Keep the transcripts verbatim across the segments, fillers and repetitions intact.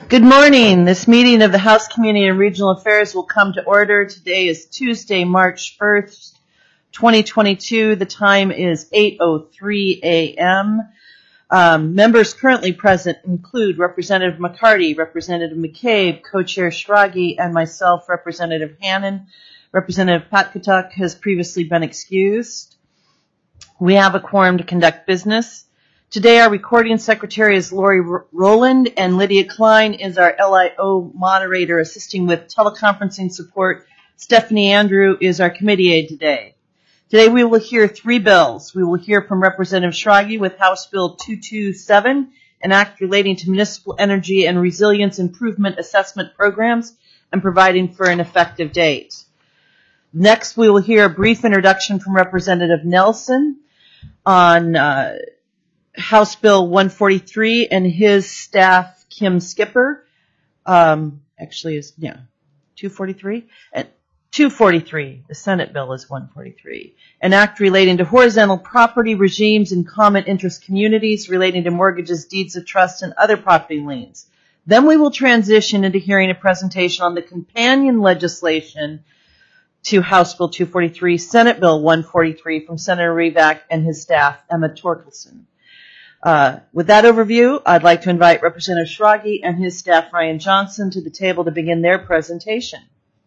Good morning. This meeting of the House Community and Regional Affairs will come to order. Today is Tuesday, March first, twenty twenty-two. The time is eight oh three a.m. Um, members currently present include Representative McCarty, Representative McCabe, Co-Chair Schrage, and myself, Representative Hannon. Representative Patkatuk has previously been excused. We have a quorum to conduct business. Today, our recording secretary is Lori Rowland, and Lydia Klein is our L I O moderator assisting with teleconferencing support. Stephanie Andrew is our committee aide today. Today, we will hear three bills. We will hear from Representative Schrage with House Bill two twenty-seven, an act relating to municipal energy and resilience improvement assessment programs and providing for an effective date. Next, we will hear a brief introduction from Representative Nelson on uh, House Bill one forty-three and his staff, Kim Skipper. Um, actually, is yeah, two forty-three and two forty-three. The Senate bill is one forty-three. An act relating to horizontal property regimes in common interest communities, relating to mortgages, deeds of trust, and other property liens. Then we will transition into hearing a presentation on the companion legislation to House Bill two forty-three, Senate Bill one forty-three from Senator Rivak and his staff, Emma Torkelson. Uh, with that overview, I'd like to invite Representative Schrage and his staff, Ryan Johnson, to the table to begin their presentation.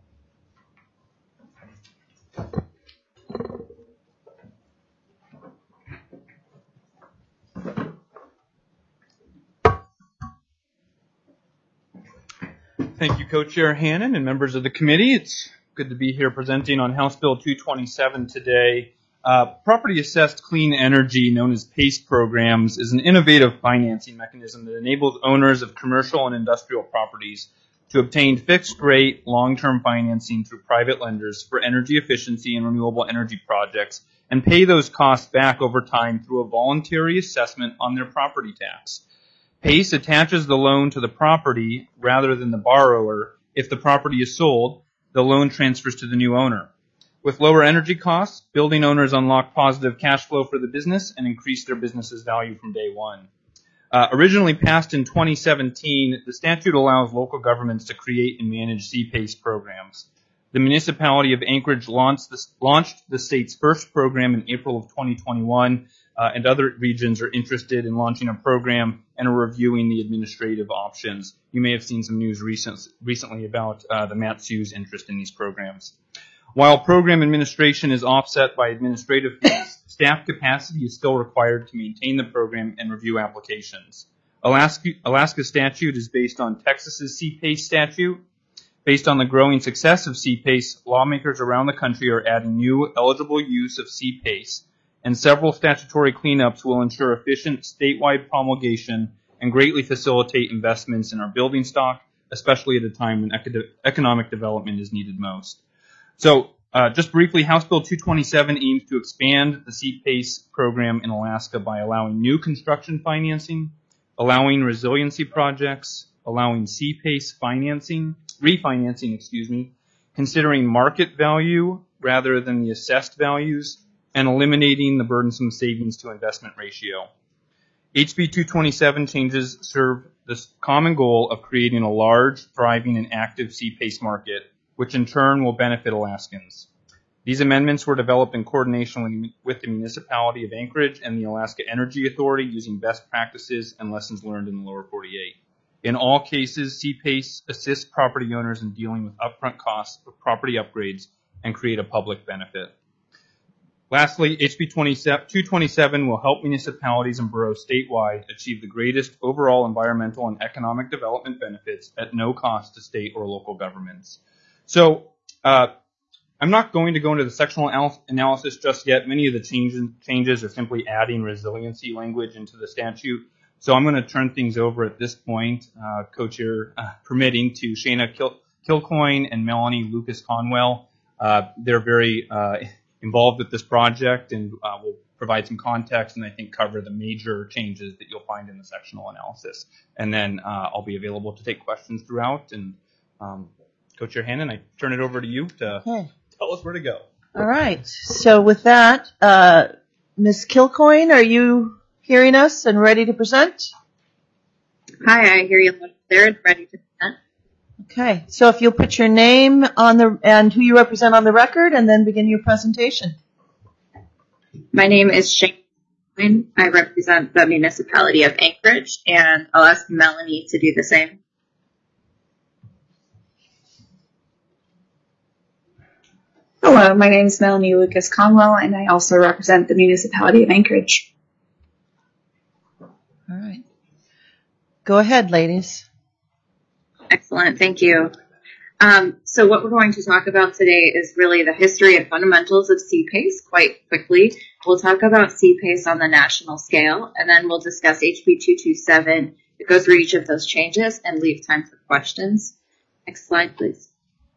Thank you, Co-Chair Hannon and members of the committee. It's good to be here presenting on House Bill two twenty-seven today. Uh, Property Assessed Clean Energy, known as PACE programs, is an innovative financing mechanism that enables owners of commercial and industrial properties to obtain fixed-rate, long-term financing through private lenders for energy efficiency and renewable energy projects and pay those costs back over time through a voluntary assessment on their property tax. PACE attaches the loan to the property rather than the borrower. If the property is sold, the loan transfers to the new owner. With lower energy costs, building owners unlock positive cash flow for the business and increase their business's value from day one. Uh, originally passed in twenty seventeen, the statute allows local governments to create and manage C PACE programs. The municipality of Anchorage launched the, launched the state's first program in April of twenty twenty-one, uh, and other regions are interested in launching a program and are reviewing the administrative options. You may have seen some news recent, recently about uh, the Matsu's interest in these programs. While program administration is offset by administrative fees, staff capacity is still required to maintain the program and review applications. Alaska, Alaska statute is based on Texas's C PACE statute. Based on the growing success of C PACE, lawmakers around the country are adding new eligible use of C PACE, and several statutory cleanups will ensure efficient statewide promulgation and greatly facilitate investments in our building stock, especially at a time when eco- economic development is needed most. So, uh, just briefly, House Bill two twenty-seven aims to expand the C PACE program in Alaska by allowing new construction financing, allowing resiliency projects, allowing C PACE financing, refinancing, excuse me, considering market value rather than the assessed values, and eliminating the burdensome savings to investment ratio. H B two twenty-seven changes serve this common goal of creating a large, thriving, and active C PACE market, which in turn will benefit Alaskans. These amendments were developed in coordination with the municipality of Anchorage and the Alaska Energy Authority, using best practices and lessons learned in the lower forty-eight. In all cases, C PACE assists property owners in dealing with upfront costs of property upgrades and create a public benefit. Lastly, H B two twenty-seven will help municipalities and boroughs statewide achieve the greatest overall environmental and economic development benefits at no cost to state or local governments. So, uh, I'm not going to go into the sectional al- analysis just yet. Many of the changes, changes are simply adding resiliency language into the statute. So I'm going to turn things over at this point, uh, co-chair uh, permitting, to Shana Kil- Kilcoyne and Melanie Lucas-Conwell. Uh, they're very uh, involved with this project and uh, will provide some context and I think cover the major changes that you'll find in the sectional analysis. And then uh, I'll be available to take questions throughout. And um, Co-Chair Hannon, I turn it over to you to okay. tell us where to go. All right. So with that, uh, Miz Kilcoyne, are you hearing us and ready to present? Hi, I hear you there and ready to present. Okay, so if you'll put your name on the and who you represent on the record, and then begin your presentation. My name is Shane. I represent the municipality of Anchorage, and I'll ask Melanie to do the same. Hello, my name is Melanie Lucas Conwell, and I also represent the municipality of Anchorage. All right. Go ahead, ladies. Excellent. Thank you. Um, so what we're going to talk about today is really the history and fundamentals of C PACE quite quickly. We'll talk about C PACE on the national scale, and then we'll discuss H B two twenty-seven, go through each of those changes, and leave time for questions. Next slide, please.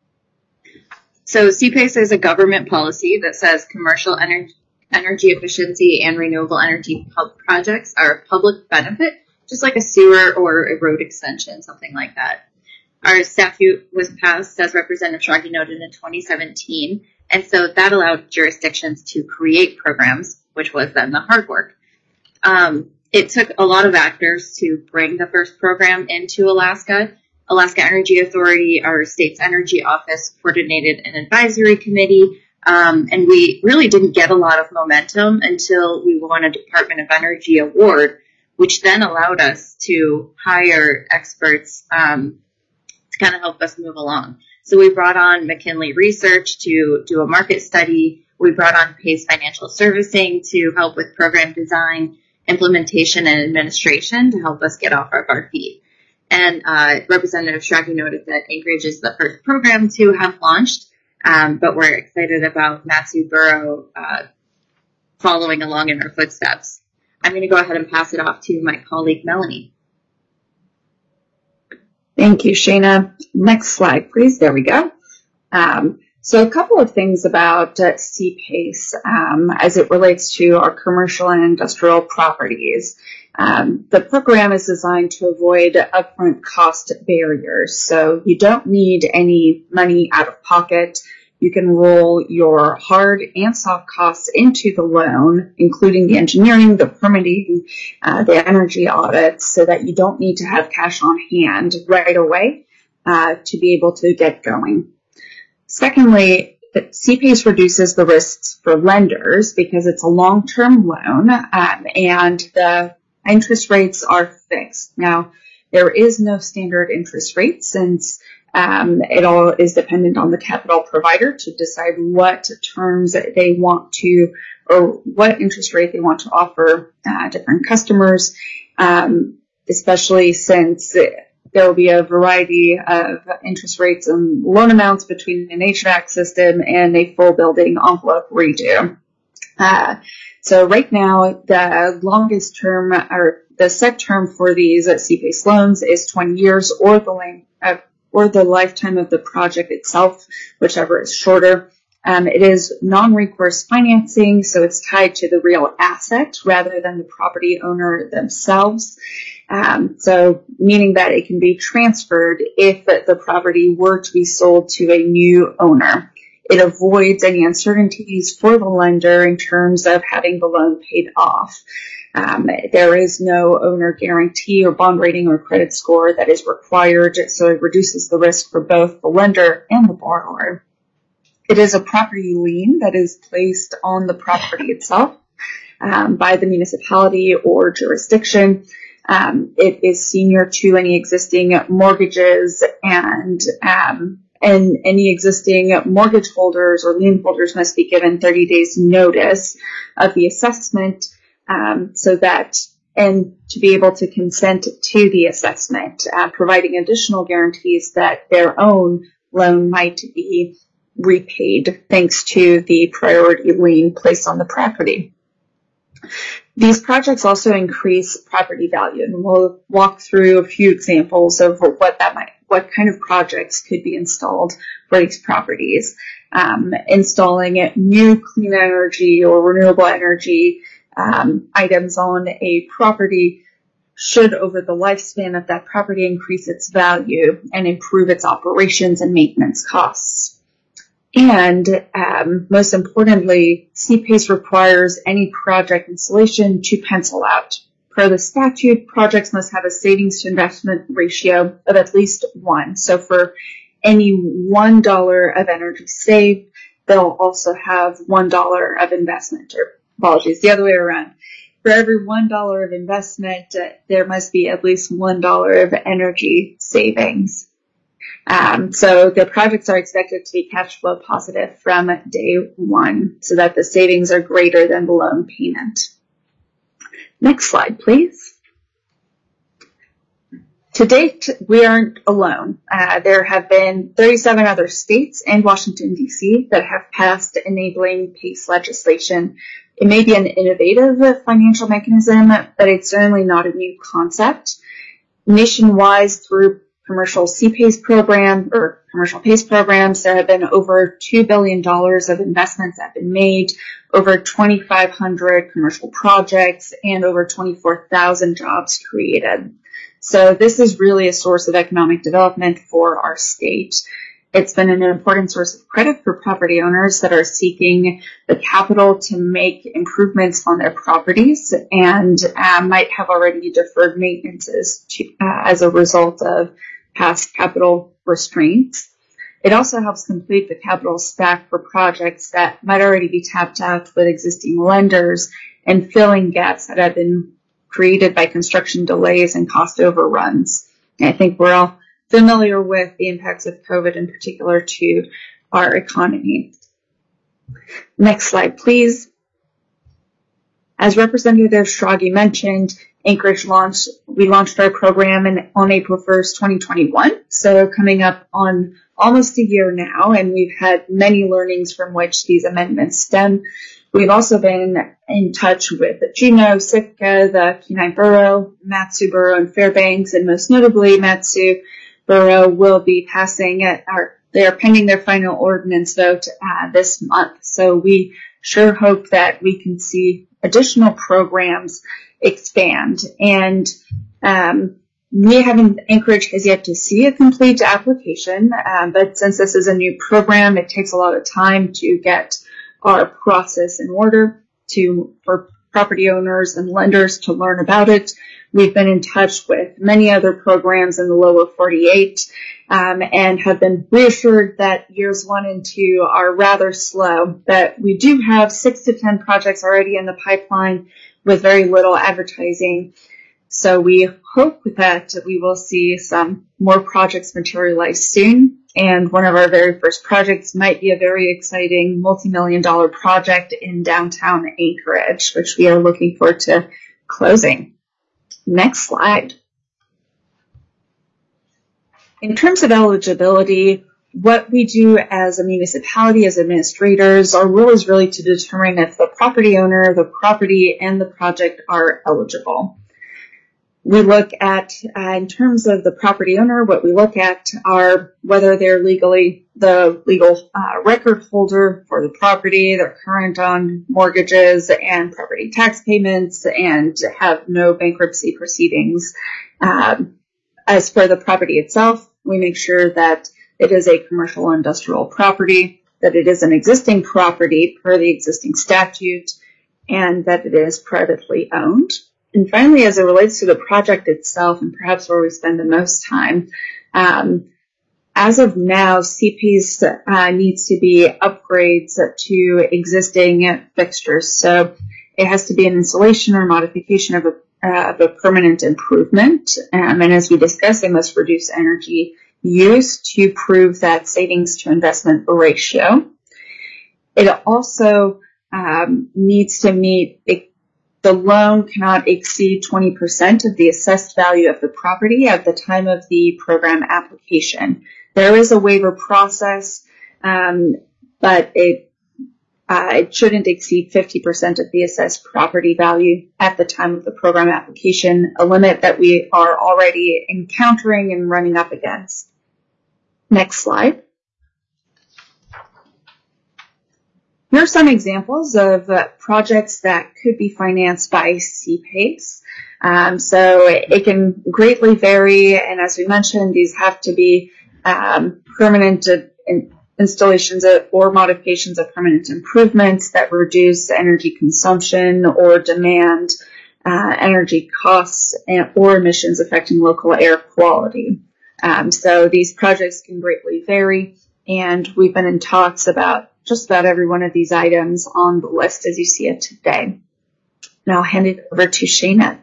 So C PACE is a government policy that says commercial energy, energy efficiency and renewable energy projects are a public benefit, just like a sewer or a road extension, something like that. Our statute was passed, as Representative Schrage noted, in twenty seventeen, and so that allowed jurisdictions to create programs, which was then the hard work. Um, it took a lot of actors to bring the first program into Alaska. Alaska Energy Authority, our state's energy office, coordinated an advisory committee, um, and we really didn't get a lot of momentum until we won a Department of Energy award, which then allowed us to hire experts um, to kind of help us move along. So we brought on McKinley Research to do a market study. We brought on PACE Financial Servicing to help with program design, implementation, and administration to help us get off of our feet. And uh, Representative Schrage noted that Anchorage is the first program to have launched, um, but we're excited about Mat-Su-Borough uh, following along in our footsteps. I'm going to go ahead and pass it off to my colleague, Melanie. Thank you, Shana. Next slide, please. There we go. Um, so a couple of things about uh, C PACE um, as it relates to our commercial and industrial properties. Um, the program is designed to avoid upfront cost barriers. So you don't need any money out of pocket. You can roll your hard and soft costs into the loan, including the engineering, the permitting, uh, the energy audits, so that you don't need to have cash on hand right away uh, to be able to get going. Secondly, C PACE reduces the risks for lenders because it's a long-term loan um, and the interest rates are fixed. Now, there is no standard interest rate since Um, it all is dependent on the capital provider to decide what terms they want to, or what interest rate they want to offer uh, different customers, um, especially since there will be a variety of interest rates and loan amounts between an H V A C system and a full building envelope redo. Uh, so right now, the longest term, or the set term for these C PACE loans is twenty years, or the length of or the lifetime of the project itself, whichever is shorter. Um, it is non-recourse financing, so it's tied to the real asset rather than the property owner themselves. Um, so meaning that it can be transferred if the property were to be sold to a new owner. It avoids any uncertainties for the lender in terms of having the loan paid off. Um, there is no owner guarantee or bond rating or credit score that is required, so it reduces the risk for both the lender and the borrower. It is a property lien that is placed on the property itself um, by the municipality or jurisdiction. Um, it is senior to any existing mortgages, and um, and any existing mortgage holders or lien holders must be given thirty days notice of the assessment. Um, so that, and to be able to consent to the assessment, uh, providing additional guarantees that their own loan might be repaid thanks to the priority lien placed on the property. These projects also increase property value, and we'll walk through a few examples of what that might, what kind of projects could be installed for these properties. Um, installing new clean energy or renewable energy Um, items on a property should, over the lifespan of that property, increase its value and improve its operations and maintenance costs. And um, most importantly, C PACE requires any project installation to pencil out Per the statute, projects must have a savings to investment ratio of at least one. So for any one dollar of energy saved, they'll also have one dollar of investment, or apologies, the other way around. For every one dollar of investment, uh, there must be at least one dollar of energy savings. Um, so the projects are expected to be cash flow positive from day one, so that the savings are greater than the loan payment. Next slide, please. To date, we aren't alone. Uh, there have been thirty-seven other states and Washington, D C that have passed enabling PACE legislation. It may be an innovative financial mechanism, but it's certainly not a new concept. Nationwide, through commercial C PACE program or commercial PACE programs, there have been over two billion dollars of investments that have been made, over twenty-five hundred commercial projects, and over twenty-four thousand jobs created. So this is really a source of economic development for our state. It's been an important source of credit for property owners that are seeking the capital to make improvements on their properties and uh, might have already deferred maintenances to, uh, as a result of past capital restraints. It also helps complete the capital stack for projects that might already be tapped out with existing lenders and filling gaps that have been created by construction delays and cost overruns. And I think we're all familiar with the impacts of COVID in particular to our economy. Next slide, please. As Representative Schrage mentioned, Anchorage launched, we launched our program in, on April first, twenty twenty-one. So coming up on almost a year now, and we've had many learnings from which these amendments stem. We've also been in touch with Juneau, Sitka, the Kenai Borough, Mat-Su Borough, and Fairbanks, and most notably Mat-Su Borough will be passing at our, they are pending their final ordinance vote uh, this month. So we sure hope that we can see additional programs expand. And um, we haven't, Anchorage has yet to see a complete application, um, but since this is a new program, it takes a lot of time to get our process in order to for property owners and lenders to learn about it. We've been in touch with many other programs in the lower forty-eight um, and have been reassured that years one and two are rather slow, but we do have six to ten projects already in the pipeline with very little advertising. So we hope that we will see some more projects materialize soon. And one of our very first projects might be a very exciting multi-million dollar project in downtown Anchorage, which we are looking forward to closing. Next slide. In terms of eligibility, what we do as a municipality, as administrators, our role is really to determine if the property owner, the property, and the project are eligible. We look at, uh, in terms of the property owner, what we look at are whether they're legally the legal uh, record holder for the property, they're current on mortgages and property tax payments, and have no bankruptcy proceedings. Um, as for the property itself, we make sure that it is a commercial or industrial property, that it is an existing property per the existing statute, and that it is privately owned. And finally, as it relates to the project itself, and perhaps where we spend the most time, um, as of now, C PACE uh, needs to be upgrades to existing fixtures. So it has to be an installation or modification of a, uh, of a permanent improvement. Um, and as we discussed, it must reduce energy use to prove that savings to investment ratio. It also um, needs to meet it, the loan cannot exceed twenty percent of the assessed value of the property at the time of the program application. There is a waiver process, um, but it, uh, it shouldn't exceed fifty percent of the assessed property value at the time of the program application, a limit that we are already encountering and running up against. Next slide. Here are some examples of uh, projects that could be financed by C PACE. Um, so it can greatly vary, and as we mentioned, these have to be um, permanent uh, in installations or modifications of permanent improvements that reduce energy consumption or demand. uh, energy costs and, or emissions affecting local air quality. Um, so these projects can greatly vary, and we've been in talks about just about every one of these items on the list as you see it today. Now I'll hand it over to Shayna.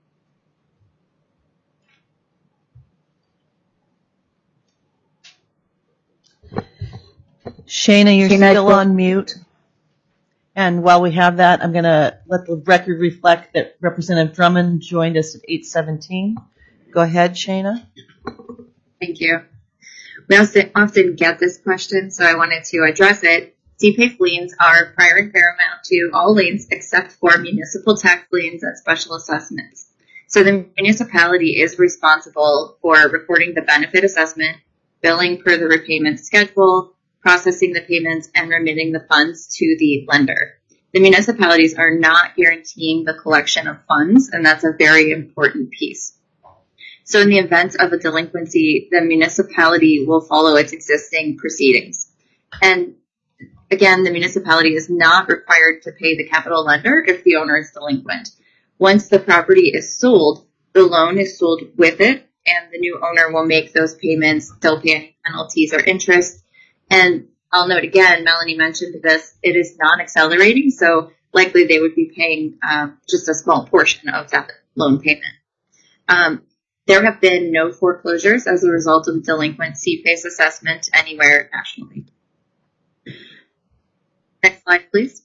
Shayna, you're Shayna, still go- on mute. And while we have that, I'm going to let the record reflect that Representative Drummond joined us at eight seventeen. Go ahead, Shayna. Thank you. We also often get this question, so I wanted to address it. C PACE liens are prior and paramount to all liens except for municipal tax liens and special assessments. So the municipality is responsible for reporting the benefit assessment, billing per the repayment schedule, processing the payments, and remitting the funds to the lender. The municipalities are not guaranteeing the collection of funds, and that's a very important piece. So in the event of a delinquency, the municipality will follow its existing proceedings. And again, the municipality is not required to pay the capital lender if the owner is delinquent. Once the property is sold, the loan is sold with it, and the new owner will make those payments, they'll pay any penalties or interest. And I'll note again, Melanie mentioned this, it is non-accelerating, so likely they would be paying um, just a small portion of that loan payment. Um, There have been no foreclosures as a result of a delinquent C PACE assessment anywhere nationally. Next slide, please.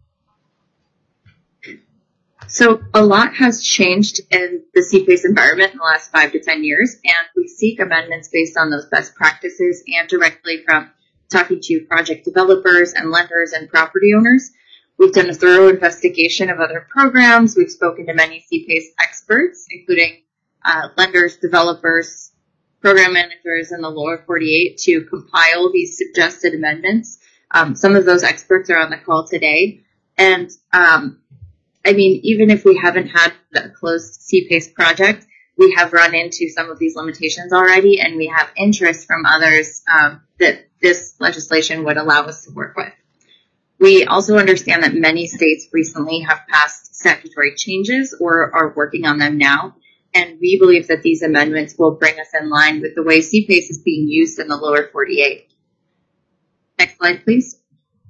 So a lot has changed in the C PACE environment in the last five to ten years, and we seek amendments based on those best practices and directly from talking to project developers and lenders and property owners. We've done a thorough investigation of other programs. We've spoken to many C PACE experts, including Uh, lenders, developers, program managers in the lower forty-eight to compile these suggested amendments. Um, some of those experts are on the call today. And, um, I mean, even if we haven't had a closed C PACE project, we have run into some of these limitations already, and we have interest from others um, that this legislation would allow us to work with. We also understand that many states recently have passed statutory changes or are working on them now. And we believe that these amendments will bring us in line with the way C PACE is being used in the lower forty-eight. Next slide, please.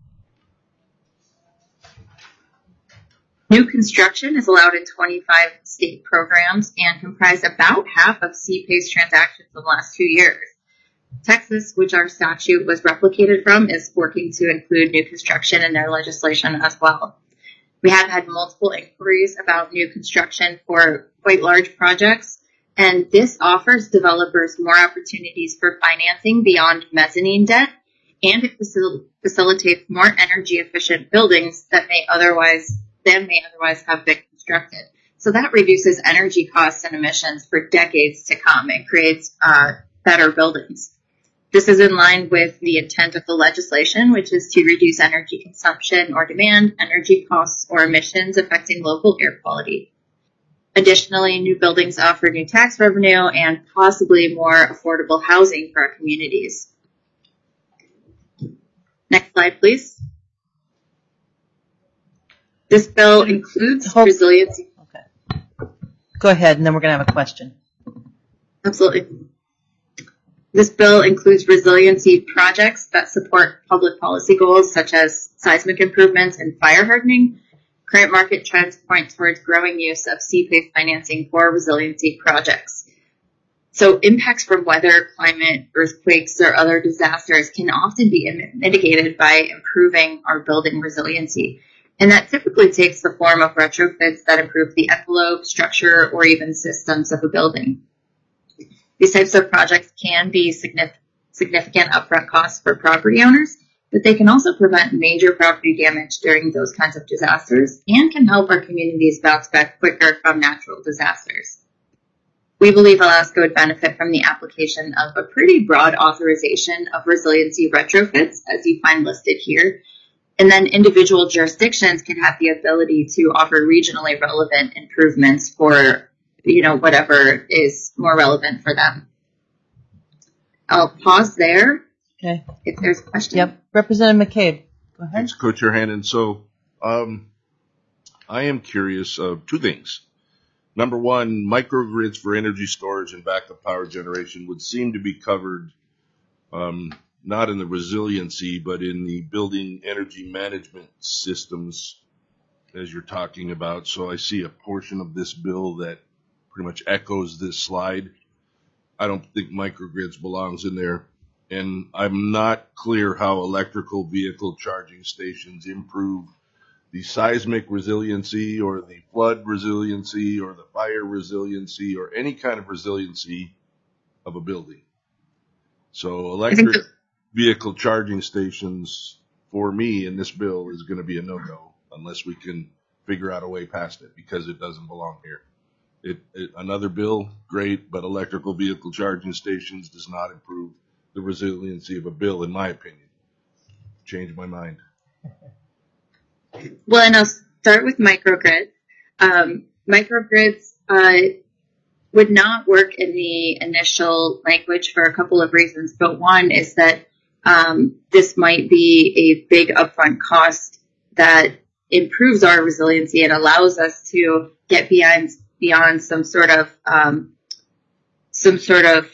New construction is allowed in twenty-five state programs and comprised about half of C PACE transactions in the last two years. Texas, which our statute was replicated from, is working to include new construction in their legislation as well. We have had multiple inquiries about new construction for quite large projects, and this offers developers more opportunities for financing beyond mezzanine debt, and it facil- facilitates more energy efficient buildings that may otherwise than may otherwise have been constructed. So that reduces energy costs and emissions for decades to come and creates uh, better buildings. This is in line with the intent of the legislation, which is to reduce energy consumption or demand, energy costs, or emissions affecting local air quality. Additionally, new buildings offer new tax revenue and possibly more affordable housing for our communities. Next slide, please. This bill includes Hope- resiliency. Okay. Go ahead, and then we're going to have a question. Absolutely. This bill includes resiliency projects that support public policy goals such as seismic improvements and fire hardening. Current market trends point towards growing use of C PACE financing for resiliency projects. So impacts from weather, climate, earthquakes, or other disasters can often be mitigated by improving our building resiliency. And that typically takes the form of retrofits that improve the envelope, structure, or even systems of a building. These types of projects can be significant upfront costs for property owners, but they can also prevent major property damage during those kinds of disasters and can help our communities bounce back quicker from natural disasters. We believe Alaska would benefit from the application of a pretty broad authorization of resiliency retrofits, as you find listed here. And then individual jurisdictions can have the ability to offer regionally relevant improvements for, you know, whatever is more relevant for them. I'll pause there. Okay. If there's a question. Yep. Representative McCabe, go ahead. Thanks, Co-Chair Hannon. So, um, I am curious of two things. Number one, microgrids for energy storage and backup power generation would seem to be covered, um, not in the resiliency, but in the building energy management systems as you're talking about. So I see a portion of this bill that pretty much echoes this slide. I don't think microgrids belongs in there. And I'm not clear how electrical vehicle charging stations improve the seismic resiliency or the flood resiliency or the fire resiliency or any kind of resiliency of a building. So electric vehicle charging stations for me in this bill is going to be a no-go unless we can figure out a way past it, because it doesn't belong here. It, it, another bill, great, but electrical vehicle charging stations does not improve the resiliency of a bill, in my opinion. Change my mind. Well, and I'll start with microgrids. Um, microgrids uh, would not work in the initial language for a couple of reasons, but one is that um, this might be a big upfront cost that improves our resiliency and allows us to get beyond beyond some sort of um, some sort of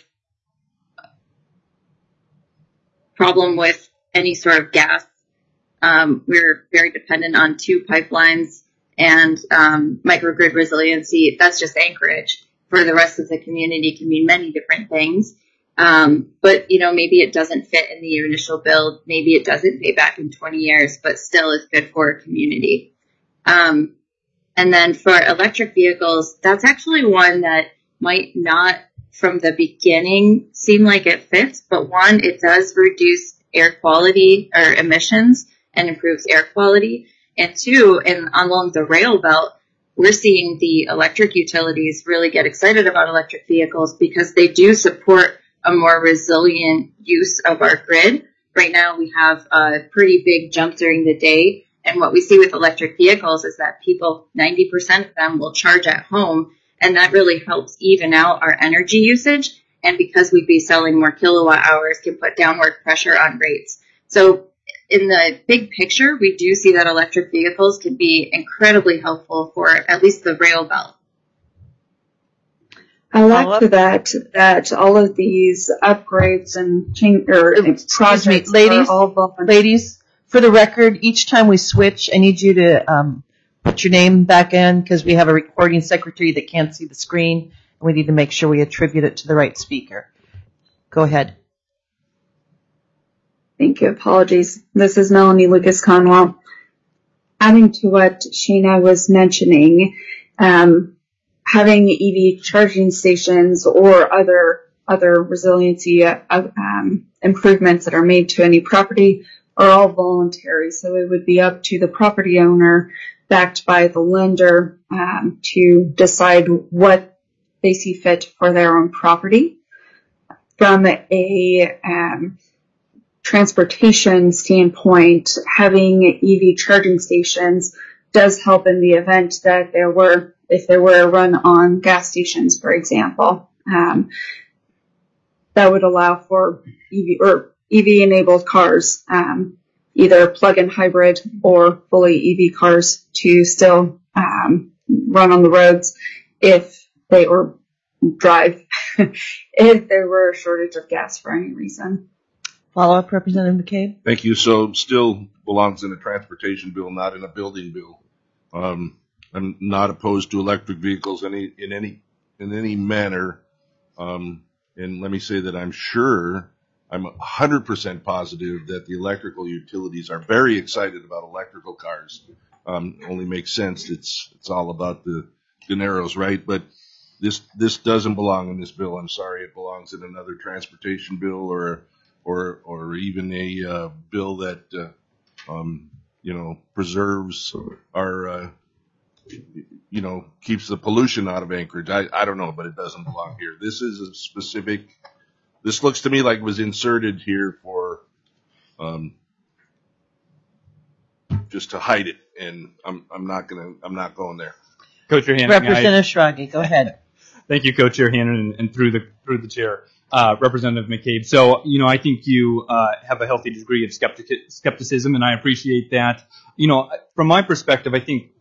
problem with any sort of gas. Um, we're very dependent on two pipelines, and um, microgrid resiliency, that's just Anchorage. For the rest of the community, can mean many different things. Um, but, you know, maybe it doesn't fit in the initial build. Maybe it doesn't pay back in twenty years, but still is good for a community. Um, and then for electric vehicles, that's actually one that might not from the beginning seem like it fits, but one, it does reduce air quality or emissions and improves air quality. And two, and along the rail belt, we're seeing the electric utilities really get excited about electric vehicles because they do support a more resilient use of our grid. Right now, we have a pretty big jump during the day. And what we see with electric vehicles is that people, ninety percent of them will charge at home. And that really helps even out our energy usage. And because we'd be selling more kilowatt hours, can put downward pressure on rates. So in the big picture, we do see that electric vehicles can be incredibly helpful for at least the rail belt. I like to that that all of these upgrades and change or projects me, ladies, are all ladies. For the record, each time we switch, I need you to um, put your name back in because we have a recording secretary that can't see the screen, and we need to make sure we attribute it to the right speaker. Go ahead. Thank you. Apologies. This is Melanie Lucas Conwell. Adding to what Sheena was mentioning, um, having E V charging stations or other other resiliency uh, um, improvements that are made to any property are all voluntary. So it would be up to the property owner, backed by the lender, um, to decide what they see fit for their own property. From a um, transportation standpoint, having E V charging stations does help in the event that there were, if there were a run on gas stations, for example. Um, that would allow for E V or E V enabled cars, um, either plug-in hybrid or fully E V cars to still um, run on the roads if they or drive if there were a shortage of gas for any reason. Follow up, Representative McCabe. Thank you. So still belongs in a transportation bill, not in a building bill. Um, I'm not opposed to electric vehicles any in any in any manner. Um, and let me say that I'm sure, I'm one hundred percent positive that the electrical utilities are very excited about electrical cars. Um, only makes sense. It's it's all about the dineros, right? But this this doesn't belong in this bill. I'm sorry. It belongs in another transportation bill or or or even a uh, bill that uh, um, you know preserves our uh, you know keeps the pollution out of Anchorage. I I don't know, but it doesn't belong here. This is a specific. This looks to me like it was inserted here for um, just to hide it, and I'm I'm not gonna I'm not going there. Co-Chair Hannon, Representative Schrage, go ahead. Thank you, Co-Chair Hannon, and, and through the through the chair, uh, Representative McCabe. So, you know, I think you uh, have a healthy degree of skeptic, skepticism, and I appreciate that. You know, from my perspective, I think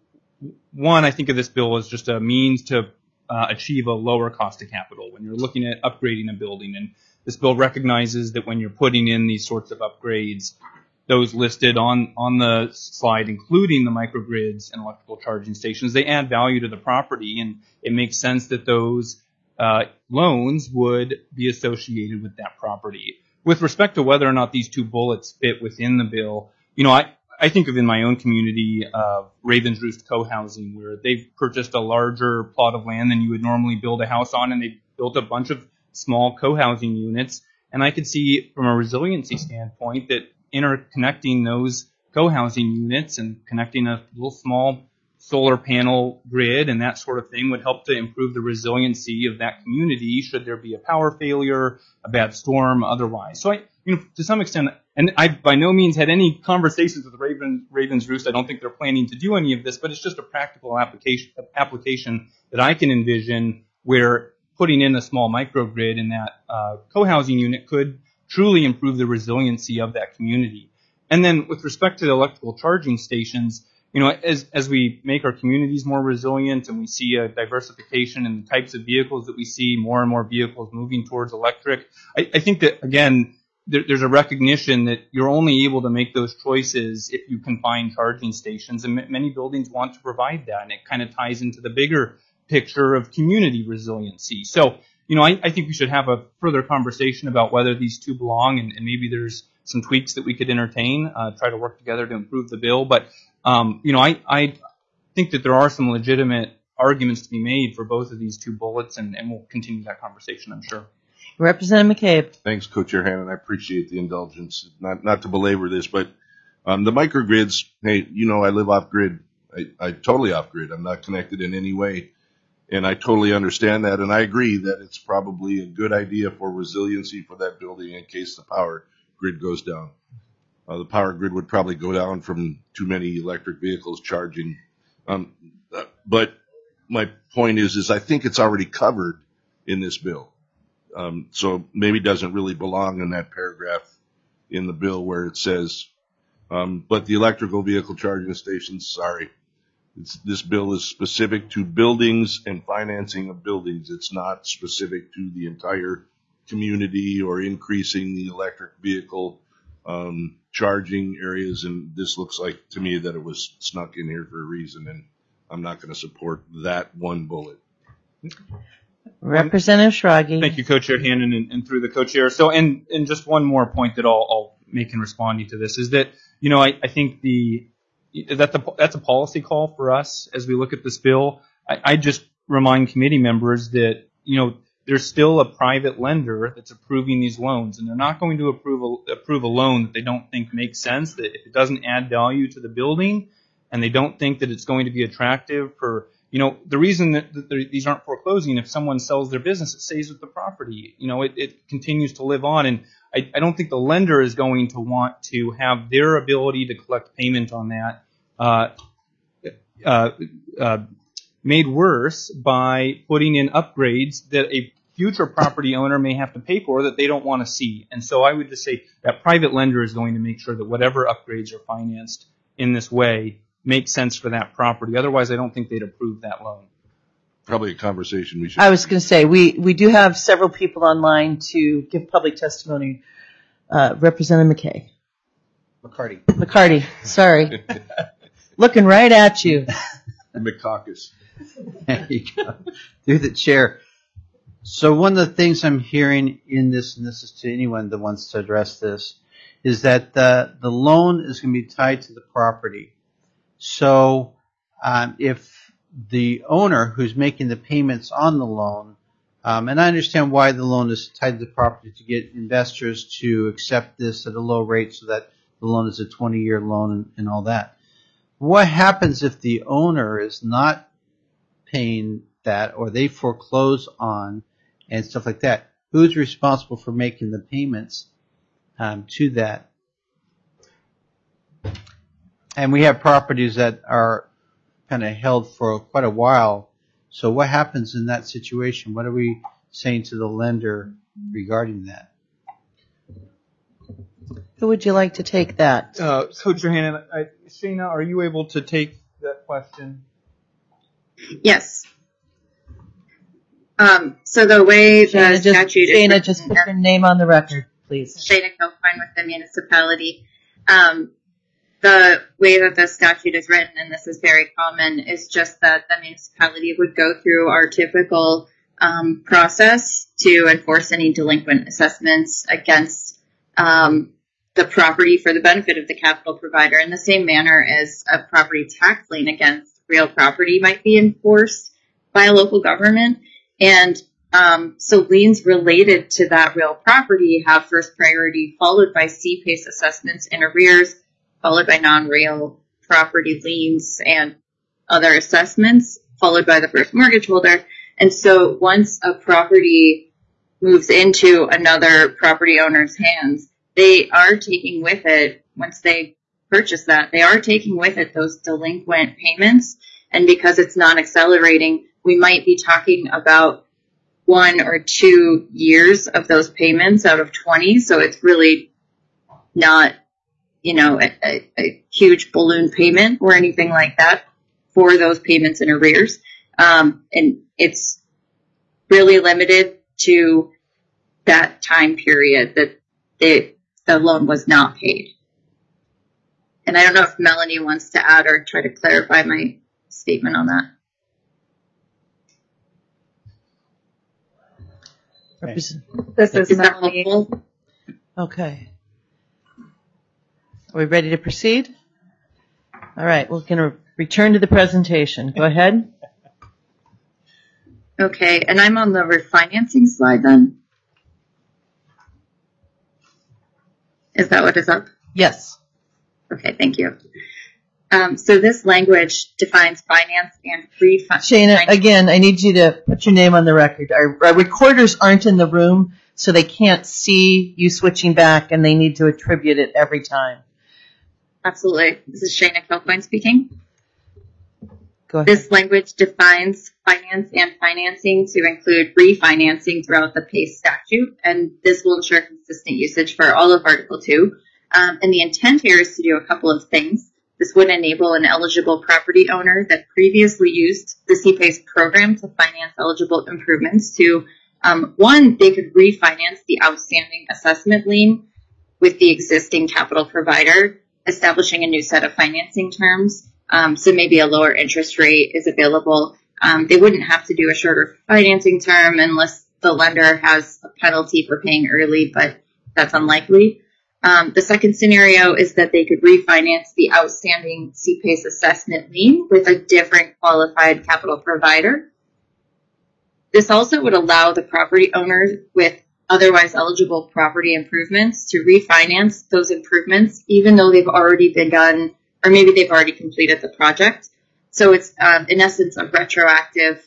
one, I think of this bill as just a means to uh, achieve a lower cost of capital when you're looking at upgrading a building. And this bill recognizes that when you're putting in these sorts of upgrades, those listed on, on the slide, including the microgrids and electrical charging stations, they add value to the property, and it makes sense that those uh, loans would be associated with that property. With respect to whether or not these two bullets fit within the bill, you know, I, I think of in my own community of uh, Ravens Roost Co-Housing, where they've purchased a larger plot of land than you would normally build a house on, and they built a bunch of small co-housing units. And I could see from a resiliency standpoint that interconnecting those co-housing units and connecting a little small solar panel grid and that sort of thing would help to improve the resiliency of that community should there be a power failure, a bad storm, otherwise. So I, you know, to some extent, and I by no means had any conversations with Raven, Ravens Roost. I don't think they're planning to do any of this, but it's just a practical application application that I can envision where putting in a small microgrid in that uh, co-housing unit could truly improve the resiliency of that community. And then with respect to the electrical charging stations, you know, as as we make our communities more resilient and we see a diversification in the types of vehicles that we see, more and more vehicles moving towards electric, I, I think that, again, there, there's a recognition that you're only able to make those choices if you can find charging stations, and m- many buildings want to provide that, and it kind of ties into the bigger picture of community resiliency. So, you know, I, I think we should have a further conversation about whether these two belong, and, and maybe there's some tweaks that we could entertain, uh, try to work together to improve the bill. But, um, you know, I, I think that there are some legitimate arguments to be made for both of these two bullets, and, and we'll continue that conversation, I'm sure. Representative McCabe. Thanks, Co-Chair Hannan. I appreciate the indulgence. Not not to belabor this, but um, the microgrids, hey, you know, I live off-grid. I, I totally off-grid. I'm not connected in any way. And I totally understand that, and I agree that it's probably a good idea for resiliency for that building in case the power grid goes down. Uh, the power grid would probably go down from too many electric vehicles charging. Um, but my point is, is I think it's already covered in this bill. Um, so maybe doesn't really belong in that paragraph in the bill where it says, um, but the electrical vehicle charging stations, sorry. It's, this bill is specific to buildings and financing of buildings. It's not specific to the entire community or increasing the electric vehicle um, charging areas. And this looks like to me that it was snuck in here for a reason, and I'm not going to support that one bullet. Representative Schrage. Thank you, Co-Chair Hannan, and, and through the Co-Chair. So, and, and just one more point that I'll, I'll make in responding to this is that, you know, I, I think the That the, that's a policy call for us as we look at this bill. I, I just remind committee members that, you know, there's still a private lender that's approving these loans, and they're not going to approve a, approve a loan that they don't think makes sense, that if it doesn't add value to the building, and they don't think that it's going to be attractive for, you know, the reason that, that these aren't foreclosing, if someone sells their business, it stays with the property. You know, it, it continues to live on, and I, I don't think the lender is going to want to have their ability to collect payment on that uh, uh, uh, made worse by putting in upgrades that a future property owner may have to pay for that they don't want to see. And so I would just say that private lender is going to make sure that whatever upgrades are financed in this way make sense for that property. Otherwise, I don't think they'd approve that loan. Probably a conversation we should. I was going to say, we, we do have several people online to give public testimony. Uh, Representative McKay. McCarty. McCarty, sorry. Looking right at you. McCaucus. There you go. Through the chair. So one of the things I'm hearing in this, and this is to anyone that wants to address this, is that the, the loan is going to be tied to the property. So um, if the owner who's making the payments on the loan, um, and I understand why the loan is tied to the property to get investors to accept this at a low rate so that the loan is a twenty-year loan and, and all that. What happens if the owner is not paying that, or they foreclose on and stuff like that? Who's responsible for making the payments um, to that? And we have properties that are kind of held for quite a while. So what happens in that situation? What are we saying to the lender regarding that? Who would you like to take that? Uh, Coach Hannan, I, Shayna, are you able to take that question? Yes. Um, so the way the Shana, just, statute Shana, is just put your name on the record, please. Shana Kilcoyne with the municipality. Um, the way that the statute is written, and this is very common, is just that the municipality would go through our typical um, process to enforce any delinquent assessments against um, the property for the benefit of the capital provider in the same manner as a property tax lien against real property might be enforced by a local government. And um, so liens related to that real property have first priority, followed by C PACE assessments in arrears, followed by non-real property liens and other assessments, followed by the first mortgage holder. And so once a property moves into another property owner's hands, they are taking with it, once they purchase that, they are taking with it those delinquent payments. And because it's non-accelerating, we might be talking about one or two years of those payments out of twenty. So it's really not, you know, a, a, a huge balloon payment or anything like that for those payments in arrears. Um, and it's really limited to that time period that the, the loan was not paid. And I don't know if Melanie wants to add or try to clarify my statement on that. This is Is that Melanie. helpful? Okay. Are we ready to proceed? All right, we're going to return to the presentation. Go ahead. Okay, and I'm on the refinancing slide then. Is that what is up? Yes. Okay, thank you. Um, so this language defines finance and free funds. Shana, again, I need you to put your name on the record. Our, our recorders aren't in the room, so they can't see you switching back, and they need to attribute it every time. Absolutely. This is Shana Kilcoyne speaking. Go ahead. This language defines finance and financing to include refinancing throughout the PACE statute, and this will ensure consistent usage for all of Article two. Um, and the intent here is to do a couple of things. This would enable an eligible property owner that previously used the C PACE program to finance eligible improvements to, um, one, they could refinance the outstanding assessment lien with the existing capital provider, establishing a new set of financing terms. Um, so maybe a lower interest rate is available. Um, they wouldn't have to do a shorter financing term unless the lender has a penalty for paying early, but that's unlikely. Um, the second scenario is that they could refinance the outstanding C PACE assessment lien with a different qualified capital provider. This also would allow the property owners with otherwise eligible property improvements to refinance those improvements, even though they've already begun, or maybe they've already completed the project. So it's, um, in essence, a retroactive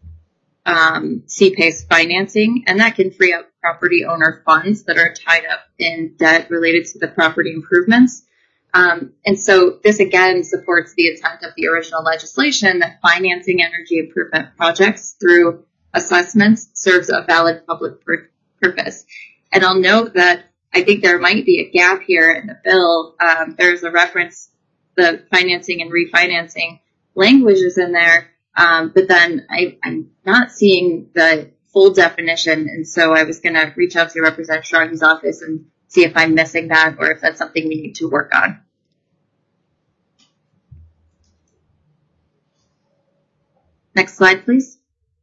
um, C PACE financing, and that can free up property owner funds that are tied up in debt related to the property improvements. Um, and so this again supports the intent of the original legislation that financing energy improvement projects through assessments serves a valid public pur- purpose. And I'll note that I think there might be a gap here in the bill. Um, there's a reference, the financing and refinancing language is in there. Um, but then I, I'm not seeing the full definition, and so I was going to reach out to Representative Strong's office and see if I'm missing that or if that's something we need to work on. Next slide, please.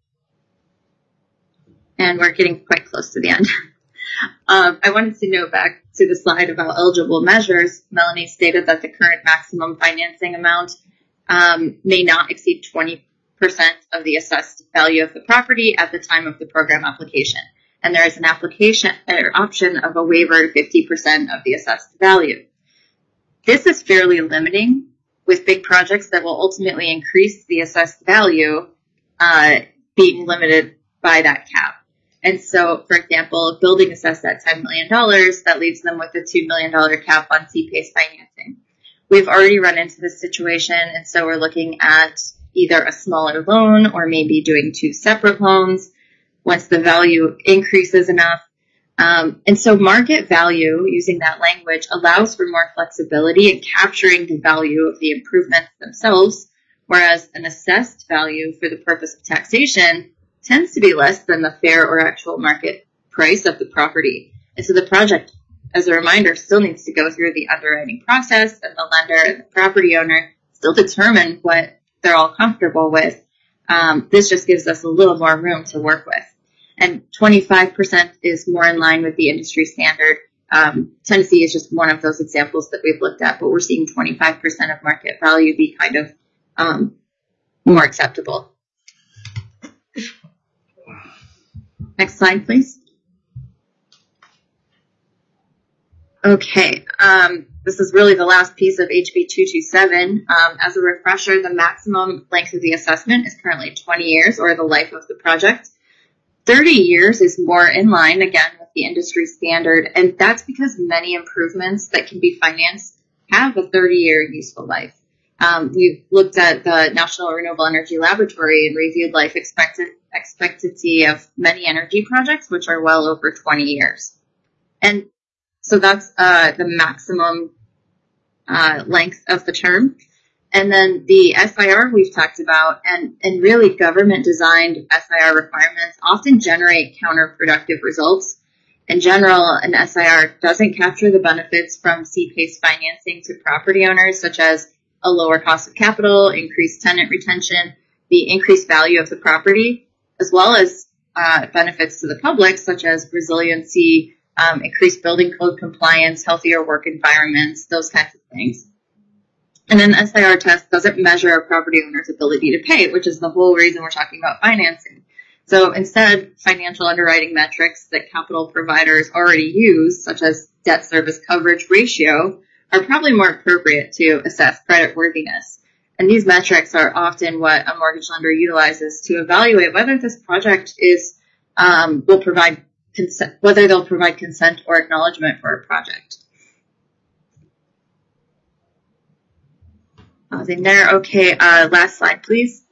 And we're getting quite close to the end. um, I wanted to note back to the slide about eligible measures. Melanie stated that the current maximum financing amount um, may not exceed twenty percent of the assessed value of the property at the time of the program application. And there is an application or option of a waiver to fifty percent of the assessed value. This is fairly limiting with big projects that will ultimately increase the assessed value uh, being limited by that cap. And so, for example, if building assessed at ten million dollars, that leaves them with a two million dollars cap on C PACE financing. We've already run into this situation, and so we're looking at either a smaller loan or maybe doing two separate loans once the value increases enough. Um, and so market value, using that language, allows for more flexibility in capturing the value of the improvements themselves whereas an assessed value for the purpose of taxation tends to be less than the fair or actual market price of the property. And so the project, as a reminder, still needs to go through the underwriting process, and the lender and the property owner still determine what they're all comfortable with. Um, this just gives us a little more room to work with. And twenty-five percent is more in line with the industry standard. Um, Tennessee is just one of those examples that we've looked at, but we're seeing twenty-five percent of market value be kind of um, more acceptable. Next slide, please. Okay, um, this is really the last piece of H B two twenty-seven. Um, as a refresher, the maximum length of the assessment is currently twenty years, or the life of the project. thirty years is more in line, again, with the industry standard, and that's because many improvements that can be financed have a thirty-year useful life. Um, we've looked at the National Renewable Energy Laboratory and reviewed life expected, expectancy of many energy projects, which are well over twenty years. And so that's uh, the maximum uh, length of the term. And then the S I R we've talked about, and, and really government-designed S I R requirements often generate counterproductive results. In general, an S I R doesn't capture the benefits from C PACE financing to property owners, such as a lower cost of capital, increased tenant retention, the increased value of the property, as well as uh, benefits to the public, such as resiliency, um, increased building code compliance, healthier work environments, those kinds of things. And an S I R test doesn't measure a property owner's ability to pay, which is the whole reason we're talking about financing. So instead, financial underwriting metrics that capital providers already use, such as debt service coverage ratio, are probably more appropriate to assess creditworthiness. And these metrics are often what a mortgage lender utilizes to evaluate whether this project is um, will provide consent, whether they'll provide consent or acknowledgement for a project. Pausing there. Okay, uh, last slide, please.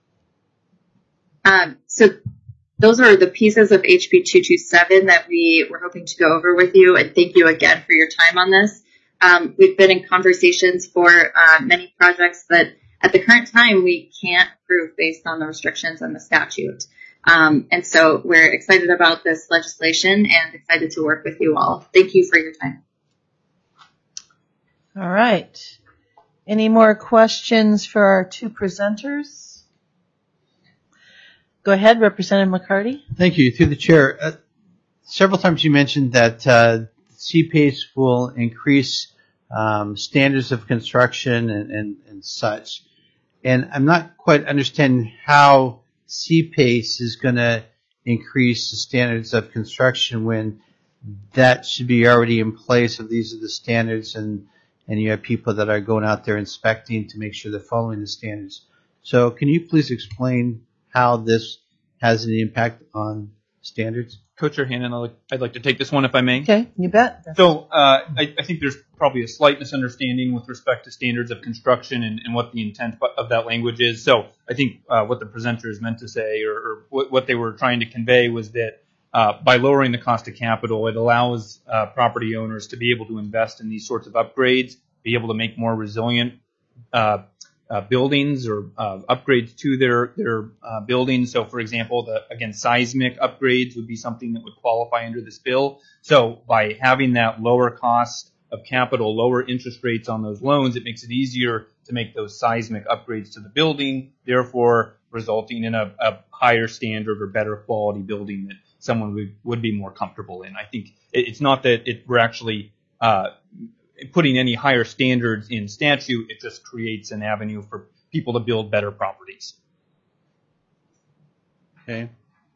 Um, so those are the pieces of H B two twenty-seven that we were hoping to go over with you, and thank you again for your time on this. Um, we've been in conversations for uh, many projects that at the current time we can't prove based on the restrictions on the statute. Um, and so we're excited about this legislation and excited to work with you all. Thank you for your time. All right. Any more questions for our two presenters? Go ahead, Representative McCarty. Thank you. Through the chair, uh, several times you mentioned that uh, C PACE will increase um, standards of construction and, and, and such. And I'm not quite understanding how C PACE is going to increase the standards of construction when that should be already in place. If these are the standards, and and you have people that are going out there inspecting to make sure they're following the standards. So can you please explain how this has an impact on standards? Co-Chair Hannon, I'd like, I'd like to take this one if I may. Okay, you bet. So uh, I, I think there's probably a slight misunderstanding with respect to standards of construction and, and what the intent of that language is. So I think uh, what the presenter is meant to say, or, or what, what they were trying to convey, was that uh, by lowering the cost of capital, it allows uh, property owners to be able to invest in these sorts of upgrades, be able to make more resilient uh, uh, buildings or uh, upgrades to their their uh, buildings. So, for example, the again seismic upgrades would be something that would qualify under this bill. So, by having that lower cost of capital, lower interest rates on those loans, it makes it easier to make those seismic upgrades to the building, therefore resulting in a, a higher standard or better quality building that someone would, would be more comfortable in. I think it, it's not that it, we're actually uh, putting any higher standards in statute. It just creates an avenue for people to build better properties. Okay.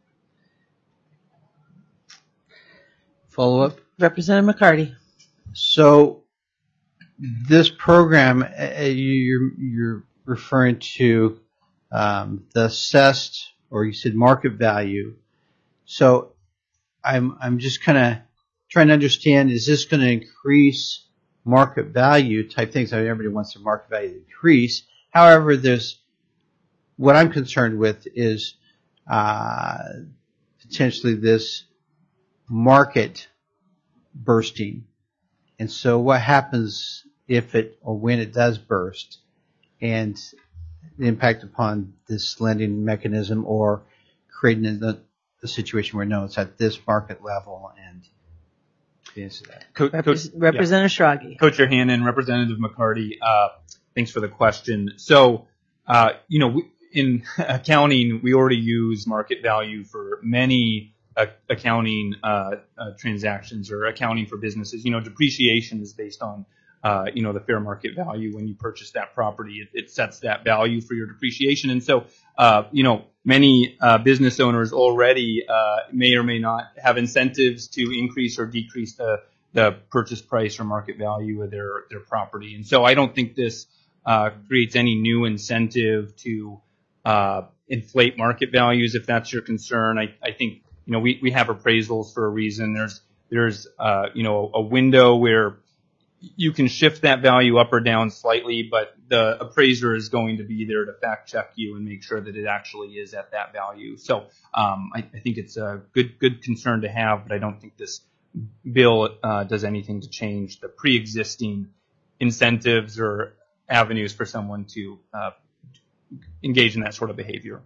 Follow up? Representative McCarty. So this program, uh, you're, you're referring to um, the assessed, or you said market value. So I'm I'm just kind of trying to understand, is this going to increase market value type things? I mean, everybody wants their market value to increase. However, there's what I'm concerned with is uh, potentially this market bursting. And so what happens if it or when it does burst? And the impact upon this lending mechanism or creating the, the situation where no, it's at this market level and answer that. Co- Repres- Coach, Representative Schrage. yeah. Coach Hannon, Representative McCarty, uh, thanks for the question. So, uh, you know, we, in accounting, we already use market value for many uh, accounting uh, uh, transactions or accounting for businesses. You know, depreciation is based on, uh, you know, the fair market value when you purchase that property. It, it sets that value for your depreciation. And so, uh, you know, many uh, business owners already uh, may or may not have incentives to increase or decrease the, the purchase price or market value of their, their property. And so I don't think this uh, creates any new incentive to uh, inflate market values, if that's your concern. I, I think, you know, we, we have appraisals for a reason. There's, there's uh, you know, a window where you can shift that value up or down slightly, but the appraiser is going to be there to fact check you and make sure that it actually is at that value. So um, I, I think it's a good good concern to have, but I don't think this bill uh, does anything to change the pre-existing incentives or avenues for someone to uh, engage in that sort of behavior.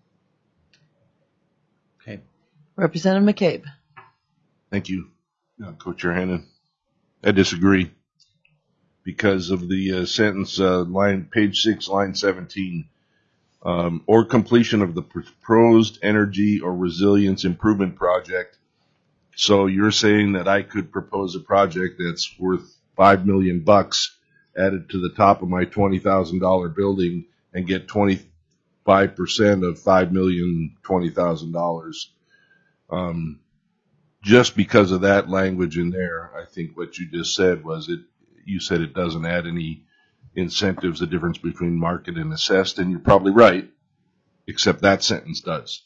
Okay. Representative McCabe. Thank you, uh, Co-Chair Hannon. I disagree because of the uh, sentence, uh, line page six, line seventeen, um, or completion of the proposed energy or resilience improvement project. So you're saying that I could propose a project that's worth five million bucks added to the top of my twenty thousand dollars building and get twenty-five percent of five million twenty thousand dollars. Um, just because of that language in there, I think what you just said was it, you said it doesn't add any incentives, the difference between market and assessed, and you're probably right, except that sentence does.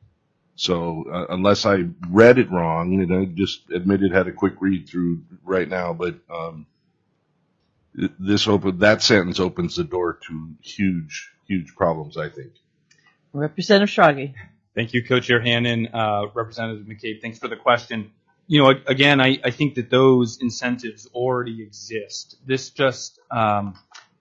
So uh, unless I read it wrong, and I just admitted had a quick read through right now, but um, this open that sentence opens the door to huge, huge problems, I think. Representative Schrage. Thank you, Co-Chair Hannon. Uh, Representative McCabe, thanks for the question. You know, again, I, I think that those incentives already exist. This just, um,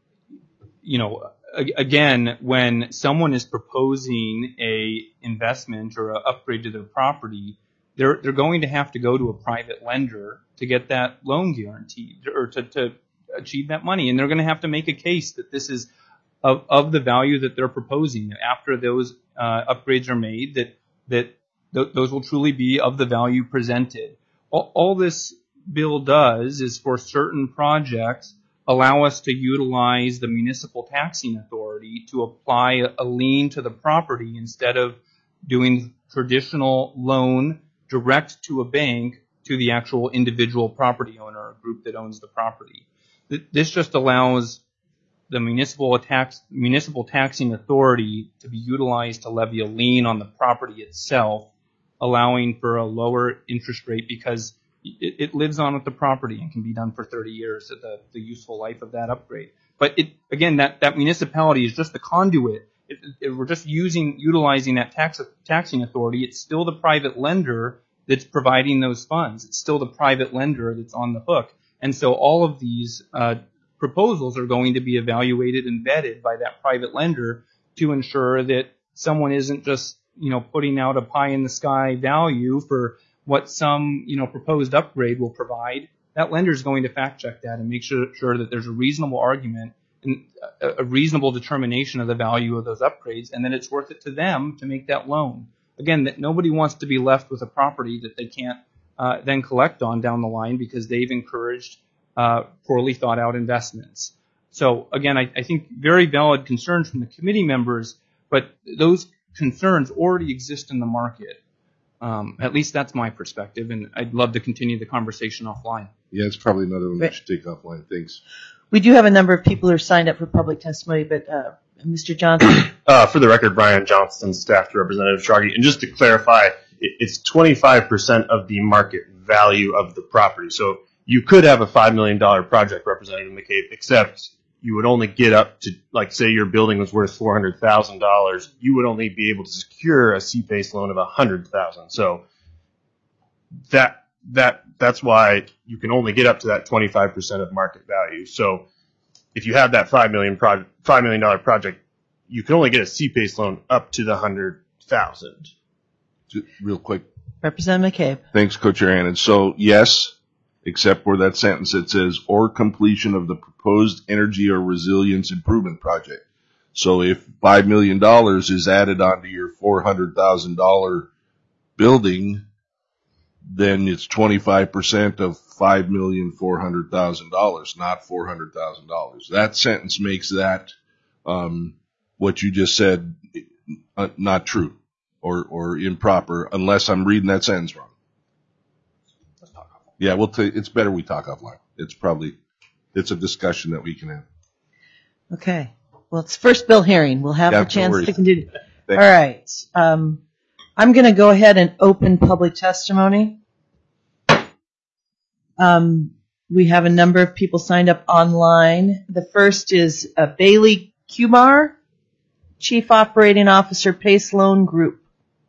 you know, again, when someone is proposing a investment or an upgrade to their property, they're they're going to have to go to a private lender to get that loan guaranteed or to, to achieve that money, and they're going to have to make a case that this is of of the value that they're proposing after those uh, upgrades are made. That that th- those will truly be of the value presented. All, all this bill does is for certain projects allow us to utilize the municipal taxing authority to apply a lien to the property instead of doing traditional loan direct to a bank to the actual individual property owner or group that owns the property. This just allows the municipal tax municipal taxing authority to be utilized to levy a lien on the property itself, allowing for a lower interest rate because it, it lives on with the property and can be done for thirty years at the, the useful life of that upgrade. But it, again, that, that municipality is just the conduit. If, if we're just using, utilizing that tax, taxing authority, it's still the private lender that's providing those funds. It's still the private lender that's on the hook. And so all of these, uh, proposals are going to be evaluated and vetted by that private lender to ensure that someone isn't just, you know, putting out a pie in the sky value for what some, you know, proposed upgrade will provide. That lender is going to fact check that and make sure, sure that there's a reasonable argument and a, a reasonable determination of the value of those upgrades, and that it's worth it to them to make that loan. Again, that nobody wants to be left with a property that they can't uh, then collect on down the line because they've encouraged uh, poorly thought out investments. So again, I, I think very valid concerns from the committee members, but those concerns already exist in the market. Um, at least that's my perspective, and I'd love to continue the conversation offline. Yeah, it's probably another one we should take offline. Thanks. We do have a number of people who are signed up for public testimony, but uh, Mister Johnson. Uh, for the record, Brian Johnson, staff to Representative Schrage. And just to clarify, it, it's twenty-five percent of the market value of the property. So you could have a five million dollars project, Representative McCabe, except you would only get up to, like, say your building was worth four hundred thousand dollars. You would only be able to secure a C PACE loan of one hundred thousand dollars. So that that that's why you can only get up to that twenty-five percent of market value. So if you have that five million dollars pro- five million dollars project, you can only get a C PACE loan up to the one hundred thousand. Real quick. Representative McCabe. Thanks, Co-Chair Hannan. So yes, except for that sentence that says, or completion of the proposed energy or resilience improvement project. So if five million dollars is added onto your four hundred thousand dollars building, then it's twenty-five percent of five million four hundred thousand dollars, not four hundred thousand dollars. That sentence makes that, um, what you just said, uh, not true or, or improper, unless I'm reading that sentence wrong. Yeah, we'll t- it's better we talk offline. It's probably, it's a discussion that we can have. Okay. Well, it's first bill hearing. We'll have Yeah, the no chance worries. to continue. All Thanks. right. Um, I'm going to go ahead and open public testimony. Um, we have a number of people signed up online. The first is uh, Bailey Kumar, Chief Operating Officer, Pace Loan Group.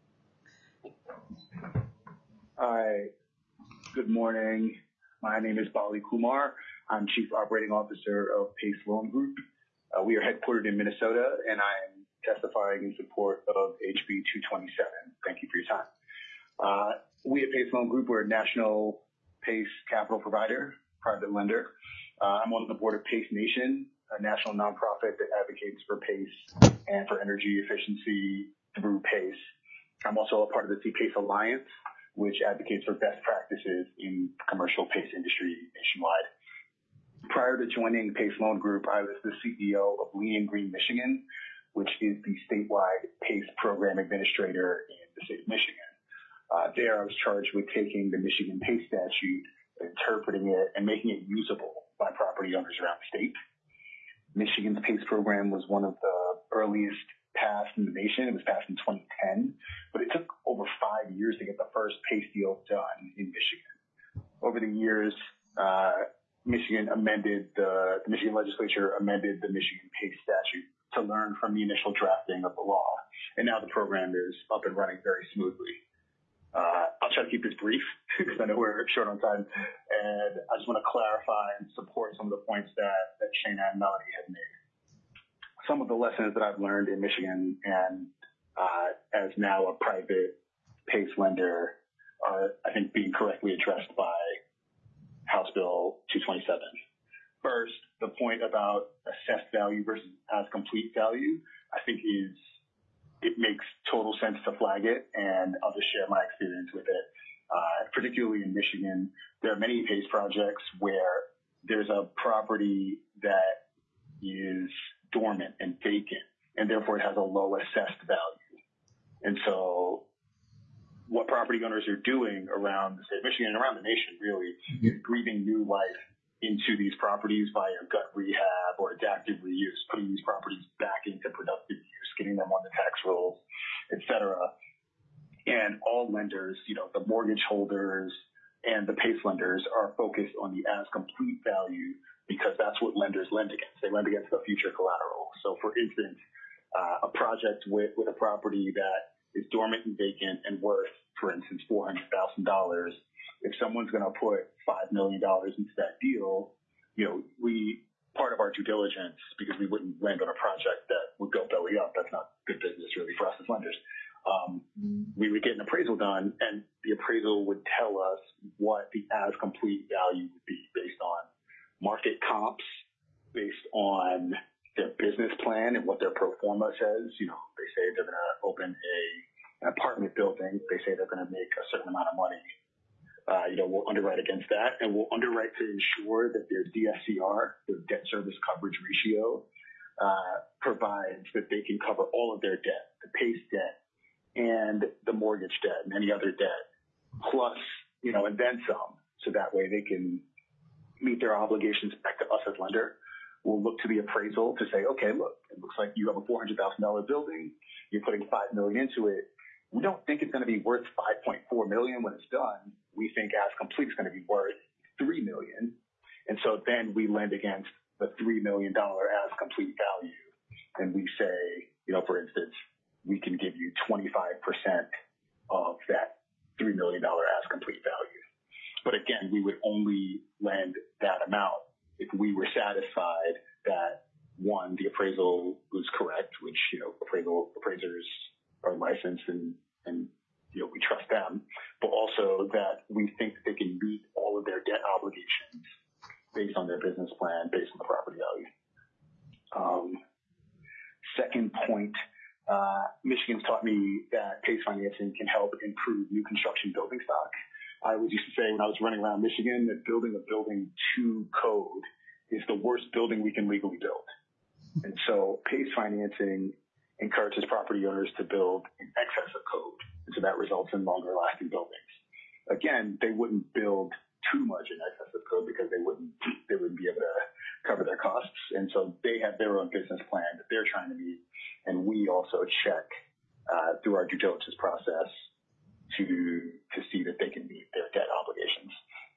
Hi, good morning. My name is Bali Kumar. I'm Chief Operating Officer of Pace Loan Group. Uh, we are headquartered in Minnesota, and I am testifying in support of H B two twenty-seven. Thank you for your time. Uh, we at Pace Loan Group, we're a national PACE capital provider, private lender. Uh, I'm on the board of PACE Nation, a national nonprofit that advocates for PACE and for energy efficiency through PACE. I'm also a part of the C PACE Alliance, which advocates for best practices in commercial PACE industry nationwide. Prior to joining Pace Loan Group, I was the C E O of Lean and Green Michigan, which is the statewide PACE program administrator in the state of Michigan. Uh, there, I was charged with taking the Michigan PACE statute, interpreting it, and making it usable by property owners around the state. Michigan's PACE program was one of the earliest passed in the nation. It was passed in twenty ten, but it took over five years to get the first PACE deal done in Michigan. Over the years, uh, Michigan amended the, the Michigan legislature amended the Michigan PACE statute to learn from the initial drafting of the law, and now the program is up and running very smoothly. Uh, I'll try to keep this brief because I know we're short on time, and I just want to clarify and support some of the points that, that Shana and Melody had made. Some of the lessons that I've learned in Michigan and uh, as now a private PACE lender are, I think, being correctly addressed by House Bill two twenty-seven. First, the point about assessed value versus as complete value, I think is, it makes total sense to flag it, and I'll just share my experience with it. Uh, particularly in Michigan, there are many PACE projects where there's a property that is dormant and vacant, and therefore it has a low assessed value. And so what property owners are doing around the state of Michigan and around the nation really is breathing new life into these properties via gut rehab or adaptive reuse, putting these properties back into productive use, getting them on the tax rolls, et cetera. And all lenders, you know, the mortgage holders and the PACE lenders are focused on the as complete value because that's what lenders lend against. They lend against the future collateral. So for instance, uh, a project with, with a property that is dormant and vacant and worth, for instance, four hundred thousand dollars, if someone's going to put five million dollars into that deal, you know, we, part of our due diligence, because we wouldn't lend on a project that would go belly up, that's not good business really for us as lenders, um, we would get an appraisal done, and the appraisal would tell us what the as complete value would be based on market comps, based on their business plan and what their pro forma says. You know, they say they're going to open a, an apartment building. They say they're going to make a certain amount of money. Uh, you know, we'll underwrite against that, and we'll underwrite to ensure that their D S C R, their debt service coverage ratio, uh, provides that they can cover all of their debt, the PACE debt and the mortgage debt and any other debt, plus, you know, and then some. So that way they can meet their obligations back to us as lender. We'll look to the appraisal to say, okay, look, it looks like you have a four hundred thousand dollars building. You're putting five million dollars into it. We don't think it's going to be worth five point four million dollars when it's done. We think as complete is going to be worth three million dollars. And so then we lend against the three million dollars as complete value. And we say, you know, for instance, we can give you twenty-five percent of that three million dollars as complete value. But again, we would only lend that amount if we were satisfied that one, the appraisal was correct, which, you know, appraisal appraisers are licensed and, and, you know, we trust them, but also that we think that they can meet all of their debt obligations based on their business plan, based on the property value. Um, second point, uh, Michigan's taught me that PACE financing can help improve new construction building stock. I always used to say when I was running around Michigan that building a building to code is the worst building we can legally build. And so PACE financing encourages property owners to build in excess of code. And so that results in longer lasting buildings. Again, they wouldn't build too much in excess of code because they wouldn't, they wouldn't be able to cover their costs. And so they have their own business plan that they're trying to meet. And we also check, uh, through our due diligence process to, to see that they can meet their debt obligations.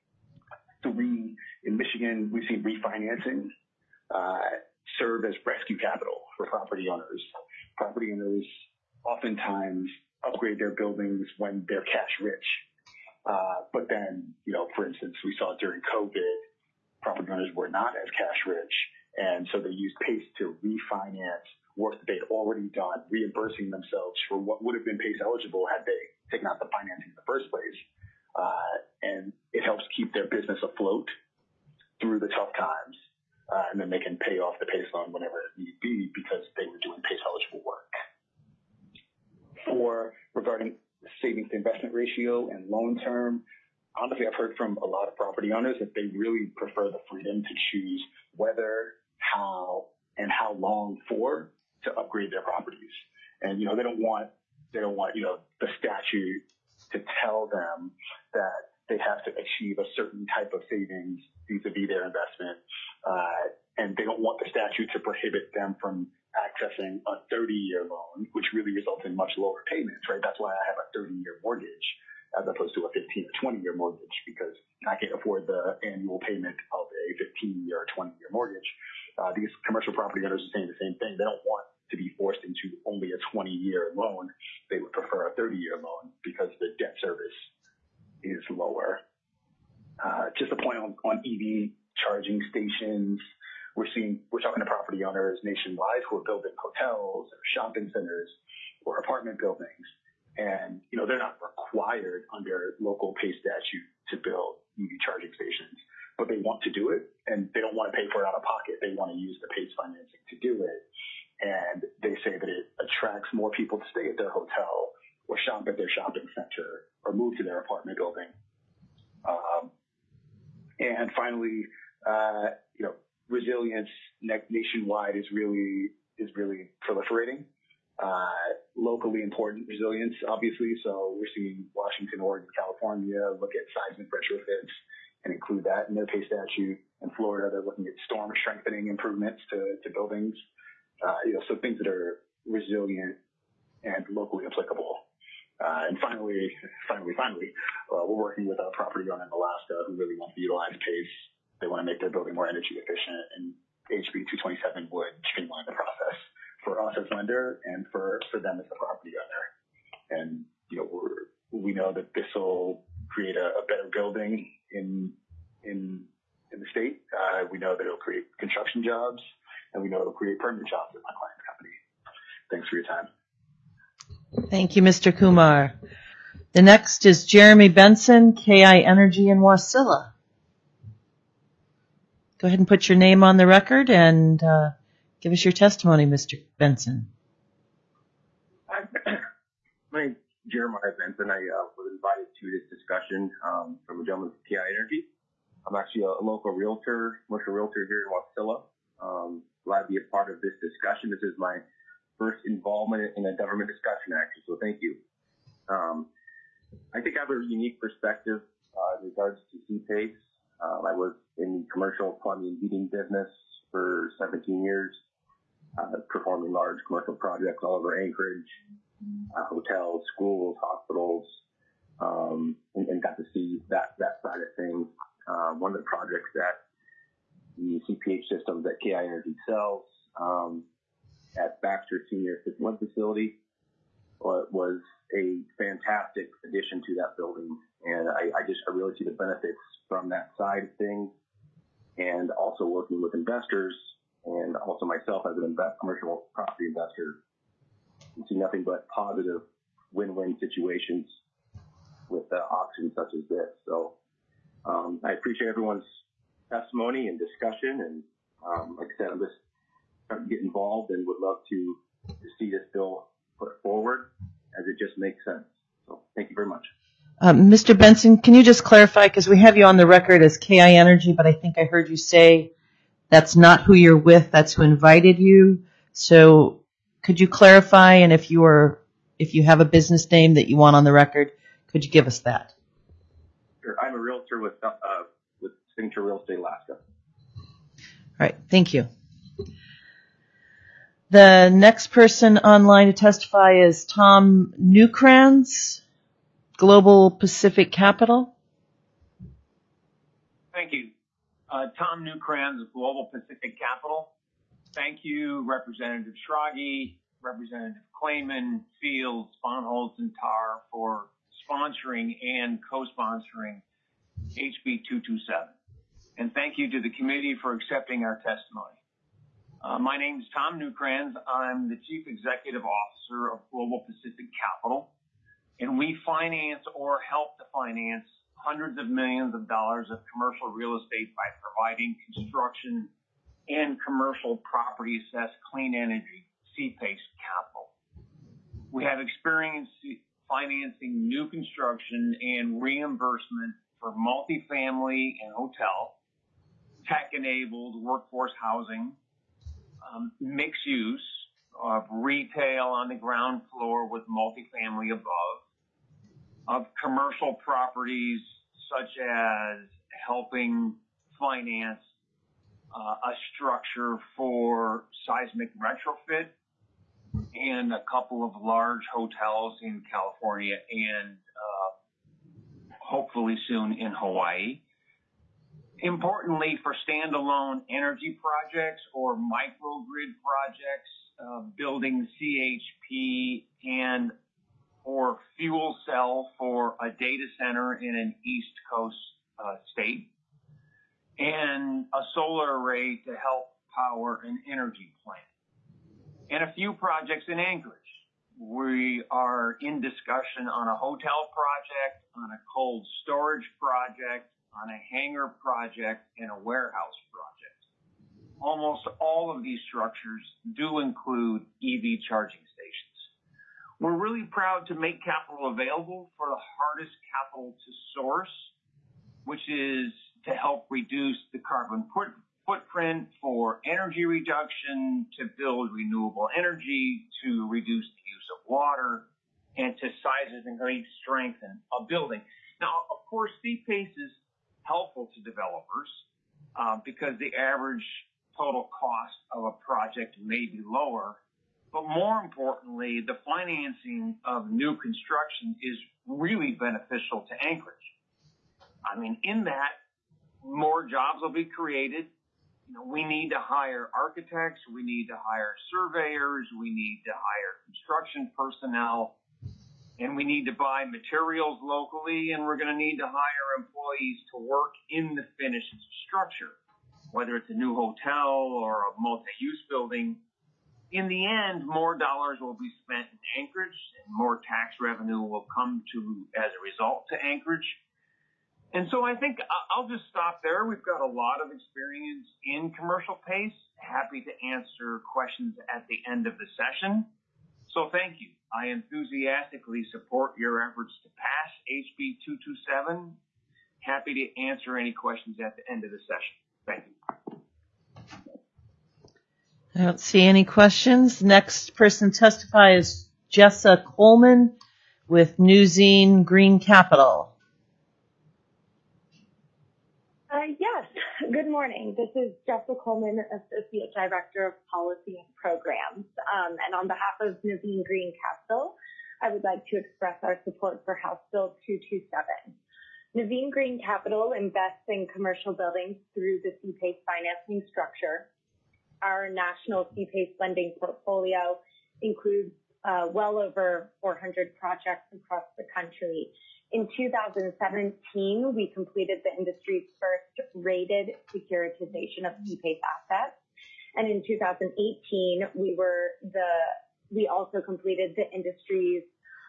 Three, in Michigan, we've seen refinancing, uh, serve as rescue capital for property owners. Property owners oftentimes upgrade their buildings when they're cash rich. Uh, but then, you know, for instance, we saw during COVID, property owners were not as cash rich. And so they used PACE to refinance work that they'd already done, reimbursing themselves for what would have been PACE eligible had they taken out the financing in the first place. Uh, and it helps keep their business afloat through the tough times. Uh, and then they can pay off the PACE loan whenever it need be because they were doing PACE eligible work. Four, regarding savings to investment ratio and loan term, honestly, I've heard from a lot of property owners that they really prefer the freedom to choose whether, how, and how long for to upgrade their properties. And, you know, they don't want, they don't want, you know, the statute to tell them that they have to achieve a certain type of savings vis-a-vis their investment. Uh, and they don't want the statute to prohibit them from accessing a thirty-year loan, which really results in much lower payments, right? That's why I have a thirty-year mortgage as opposed to a fifteen or twenty-year mortgage, because I can't afford the annual payment of a fifteen-year or twenty-year mortgage. Uh, these commercial property owners are saying the same thing. They don't want to be forced into only a twenty-year loan. They would prefer a thirty-year loan because the debt service is lower. Uh, just a point on, on E V charging stations. We're seeing, we're talking to property owners nationwide who are building hotels or shopping centers or apartment buildings. And, you know, they're not required under local PACE statute to build E V charging stations, but they want to do it and they don't want to pay for it out of pocket. They want to use the PACE financing to do it. And they say that it attracts more people to stay at their hotel or shop at their shopping center or move to their apartment building. Um, and finally, uh, you know, resilience nationwide is really, is really proliferating. Uh, locally important resilience, obviously. So we're seeing Washington, Oregon, California look at seismic retrofits and include that in their PACE statute. In Florida, they're looking at storm strengthening improvements to, to buildings. Uh, you know, so things that are resilient and locally applicable. Uh, and finally, finally, finally, uh, we're working with a property owner in Alaska who really wants to utilize PACE. They want to make their building more energy efficient, and H B two twenty-seven would streamline the process for us as lender and for, for them as the property owner. And, you know, we're, we know that this will create a, a better building in, in, in the state. Uh, we know that it'll create construction jobs, and we know it'll create permanent jobs at my client's company. Thanks for your time. Thank you, Mister Kumar. The next is Jeremy Benson, K I Energy in Wasilla. Go ahead and put your name on the record and uh, give us your testimony, Mister Benson. Hi. My name's Jeremiah Benson. I uh, was invited to this discussion um, from a gentleman from K I Energy. I'm actually a, a local realtor, commercial realtor here in Wasilla. Um, glad to be a part of this discussion. This is my first involvement in a government discussion, actually, so thank you. Um, I think I have a unique perspective uh, in regards to C PACE. Uh, I was in the commercial plumbing and heating business for seventeen years, uh, performing large commercial projects all over Anchorage, uh, hotels, schools, hospitals, um, and, and got to see that, that side of things. Uh, one of the projects that the C P H system that K I Energy sells um, at Baxter Senior Assisted Living Facility was a fantastic addition to that building. And I, I just, I really see the benefits from that side of things. And also working with investors and also myself as an invest, commercial property investor, and see nothing but positive win-win situations with uh, auctions such as this. So um, I appreciate everyone's testimony and discussion, and um, like I said, I'm just trying to get involved and would love to, to see this bill put forward, as it just makes sense. So thank you very much. Um, Mister Benson, can you just clarify, because we have you on the record as K I Energy, but I think I heard you say that's not who you're with, that's who invited you. So could you clarify, and if you are, if you have a business name that you want on the record, could you give us that? Sure. I'm a realtor with uh, with Signature Real Estate Alaska. All right, thank you. The next person online to testify is Tom Newkranz, Global Pacific Capital. Thank you. Uh, Tom Newkranz of Global Pacific Capital. Thank you, Representative Schrage, Representative Clayman, Fields, Bonholz, and Tarr for sponsoring and co-sponsoring H B two twenty-seven. And thank you to the committee for accepting our testimony. Uh, my name is Tom Newkranz. I'm the Chief Executive Officer of Global Pacific Capital, and we finance or help to finance hundreds of millions of dollars of commercial real estate by providing construction and commercial property assessed clean energy, C PACE capital. We have experience financing new construction and reimbursement for multifamily and hotel, tech-enabled workforce housing, um, mixed use of retail on the ground floor with multifamily above, of commercial properties such as helping finance uh, a structure for seismic retrofit, and a couple of large hotels in California and uh, hopefully soon in Hawaii. Importantly, for standalone energy projects or microgrid projects, uh, building C H P and or fuel cell for a data center in an East Coast uh, state, and a solar array to help power an energy plant, and a few projects in Anchorage. We are in discussion on a hotel project, on a cold storage project, on a hangar project, and a warehouse project. Almost all of these structures do include E V charging stations. We're really proud to make capital available for the hardest capital to source, which is to help reduce the carbon put, footprint for energy reduction, to build renewable energy, to reduce the use of water, and to size and grade strengthen a building. Now, of course, C PACE is helpful to developers uh, because the average total cost of a project may be lower. But more importantly, the financing of new construction is really beneficial to Anchorage. I mean, in that, more jobs will be created. You know, we need to hire architects, we need to hire surveyors, we need to hire construction personnel, and we need to buy materials locally, and we're going to need to hire employees to work in the finished structure, whether it's a new hotel or a multi-use building. In the end, more dollars will be spent in Anchorage, and more tax revenue will come to as a result to Anchorage. And so I think I'll just stop there. We've got a lot of experience in commercial PACE. Happy to answer questions at the end of the session. So thank you. I enthusiastically support your efforts to pass H B two twenty-seven. Happy to answer any questions at the end of the session. Thank you. I don't see any questions. Next person to testify is Jessa Coleman with Newsine Green Capital. Uh, yes, good morning. This is Jessa Coleman, Associate Director of Policy and Programs. Um, and on behalf of Newsine Green Capital, I would like to express our support for House Bill two twenty-seven. Newsine Green Capital invests in commercial buildings through the C PACE financing structure. Our national C PACE lending portfolio includes uh, well over four hundred projects across the country. In two thousand seventeen, we completed the industry's first rated securitization of C PACE assets, And in two thousand eighteen, we were the, we also completed the industry's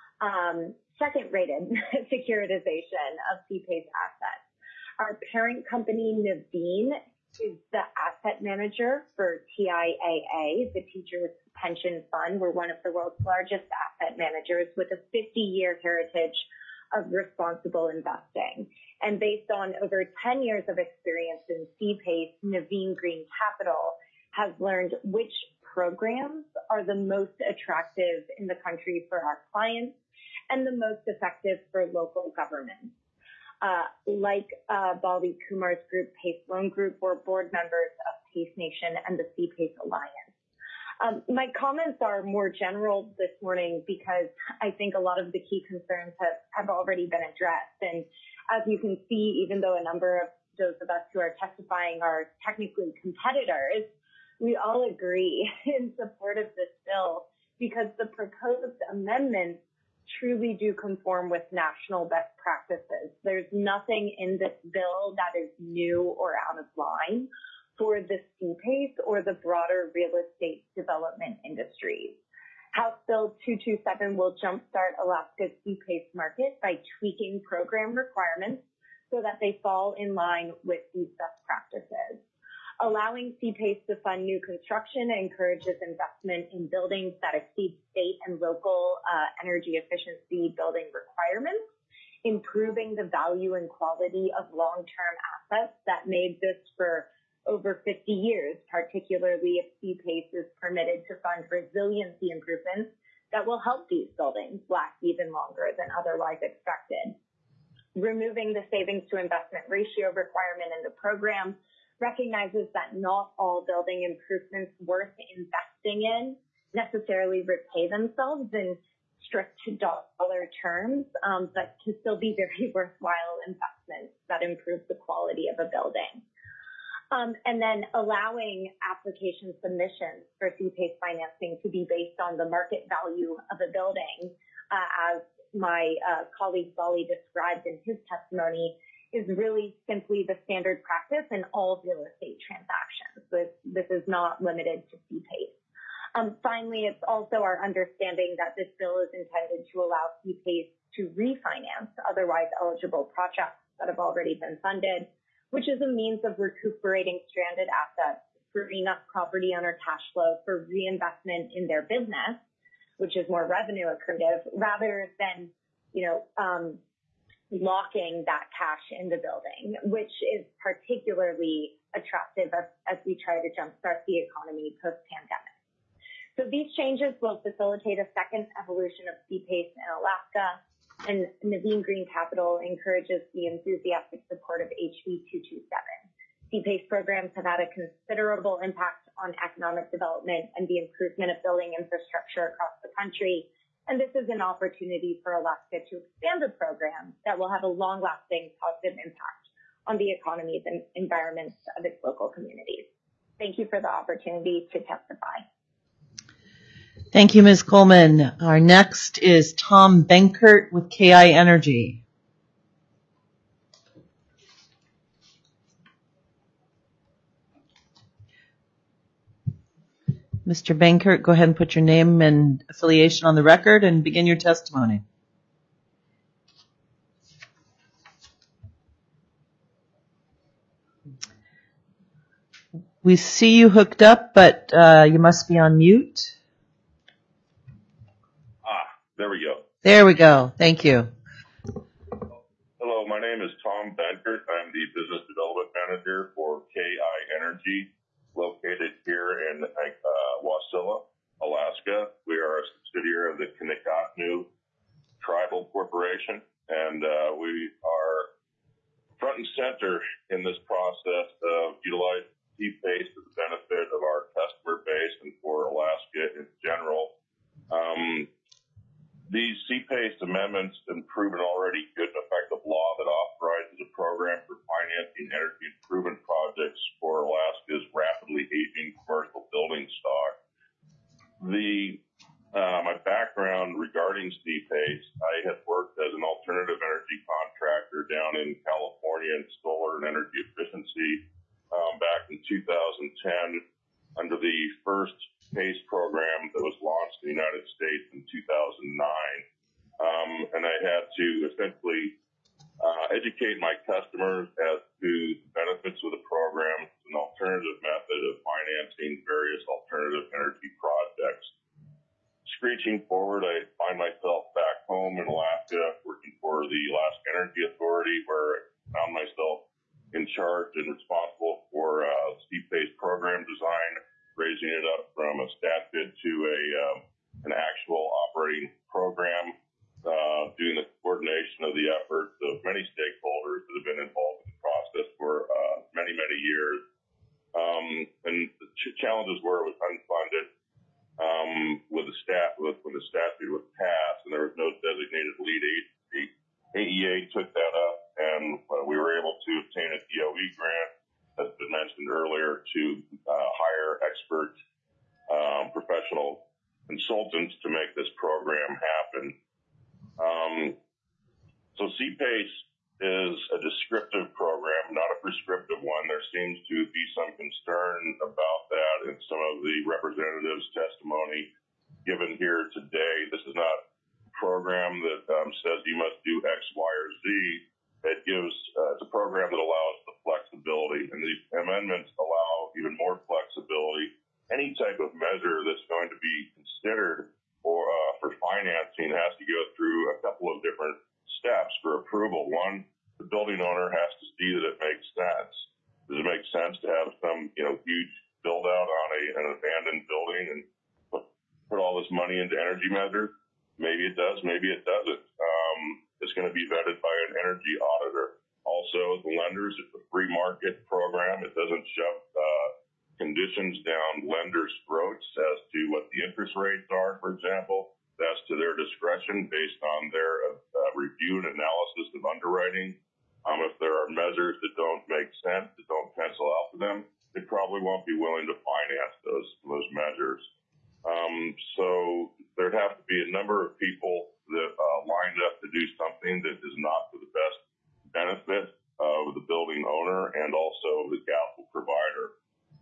um, second-rated securitization of C-PACE assets. Our parent company, Naveen, is the asset manager for T I A A, the Teachers Pension Fund. We're one of the world's largest asset managers with a fifty-year heritage of responsible investing. And based on over ten years of experience in C-PACE, Naveen Green Capital has learned which programs are the most attractive in the country for our clients and the most effective for local governments. Uh, like uh, Bali Kumar's group, PACE Loan Group, we're board members of PACE Nation and the C-PACE Alliance. Um, my comments are more general this morning because I think a lot of the key concerns have, have already been addressed. And as you can see, even though a number of those of us who are testifying are technically competitors, we all agree in support of this bill because the proposed amendments truly do conform with national best practices. There's nothing in this bill that is new or out of line for the C-PACE or the broader real estate development industries. House Bill two twenty-seven will jumpstart Alaska's C-PACE market by tweaking program requirements so that they fall in line with these best practices. Allowing C-PACE to fund new construction encourages investment in buildings that exceed state and local uh, energy efficiency building requirements, improving the value and quality of long-term assets that may exist for over fifty years, particularly if C-PACE is permitted to fund resiliency improvements that will help these buildings last even longer than otherwise expected. Removing the savings to investment ratio requirement in the program recognizes that not all building improvements worth investing in necessarily repay themselves in strict dollar terms, um, but can still be very worthwhile investments that improve the quality of a building. Um, and then allowing application submissions for C-PACE financing to be based on the market value of a building, uh, as my uh, colleague Bali described in his testimony, is really simply the standard practice in all real estate transactions. This, this is not limited to C-PACE. Um, finally, it's also our understanding that this bill is intended to allow C-PACE to refinance otherwise eligible projects that have already been funded, which is a means of recuperating stranded assets, freeing up property owner cash flow for reinvestment in their business, which is more revenue accretive, rather than, you know, um, locking that cash in the building, which is particularly attractive as, as we try to jumpstart the economy post-pandemic. So these changes will facilitate a second evolution of C-PACE in Alaska, and Naveen Green Capital encourages the enthusiastic support of H B two twenty-seven. C-PACE programs have had a considerable impact on economic development and the improvement of building infrastructure across the country. And this is an opportunity for Alaska to expand the program that will have a long-lasting positive impact on the economies and environments of its local communities. Thank you for the opportunity to testify. Thank you, Miz Coleman. Our next is Tom Benkert with K I Energy. Mister Benkert, go ahead and put your name and affiliation on the record and begin your testimony. We see you hooked up, but uh, you must be on mute. Ah, there we go. There we go. Thank you. Hello, my name is Tom Benkert. I'm the Business Development Manager for K I Energy, located here in uh, Wasilla, Alaska. We are a subsidiary of the Kanikamnu Tribal Corporation, and uh, we are front and center in this process of utilizing C-PACE for the benefit of our customer base and for Alaska in general. Um, these C-PACE amendments improve an already good and effective law that authorizes a program for financing energy improvement projects for Alaska's rapidly aging commercial building stock. The uh, my background regarding C-PACE, I had worked as an alternative energy contractor down in California in solar and energy efficiency um, back in two thousand ten under to essentially uh, educate my customers as to the benefits of the program, an alternative method of financing various alternative energy projects. Screeching forward, I find myself back home in Alaska working for the Alaska Energy Authority, where I found myself in charge and responsible for uh, C-PACE program design, raising it up from a stat bid to a um, an actual operating program, uh, doing the coordination of the efforts of many stakeholders that have been involved in the process for uh, many, many years. Um, and the ch- challenges were it was unfunded. Um, with the stat, with, when the statute was passed and there was no designated lead agency, A E A took that up and uh, we were able to obtain a D O E grant, as been mentioned earlier, to uh, hire expert um, professional consultants to make this program happen. Um, so C-PACE is a descriptive program, not a prescriptive one. There seems to be some concern about that in some of the representatives' testimony given here today. This is not a program that um, says you must do X, Y, or Z. It gives, uh, it's a program that allows the flexibility, and these amendments allow even more flexibility. Any type of measure that's going to be considered for, uh, for financing has to go through a couple of different steps for approval. One, the building owner has to see that it makes sense. Does it make sense to have some, you know, huge build out on a, an abandoned building and put, put all this money into energy measures? Maybe it does, maybe it doesn't. Um, it's going to be vetted by an energy auditor. Also, the lenders, it's a free market program. It doesn't shove, uh, conditions down lenders' throats as to what the interest rates are, for example. That's to their discretion based on their uh, review and analysis of underwriting. Um, if there are measures that don't make sense, that don't pencil out to them, they probably won't be willing to finance those those measures. Um, so there'd have to be a number of people that uh, lined up to do something that is not for the best benefit of the building owner and also the capital provider.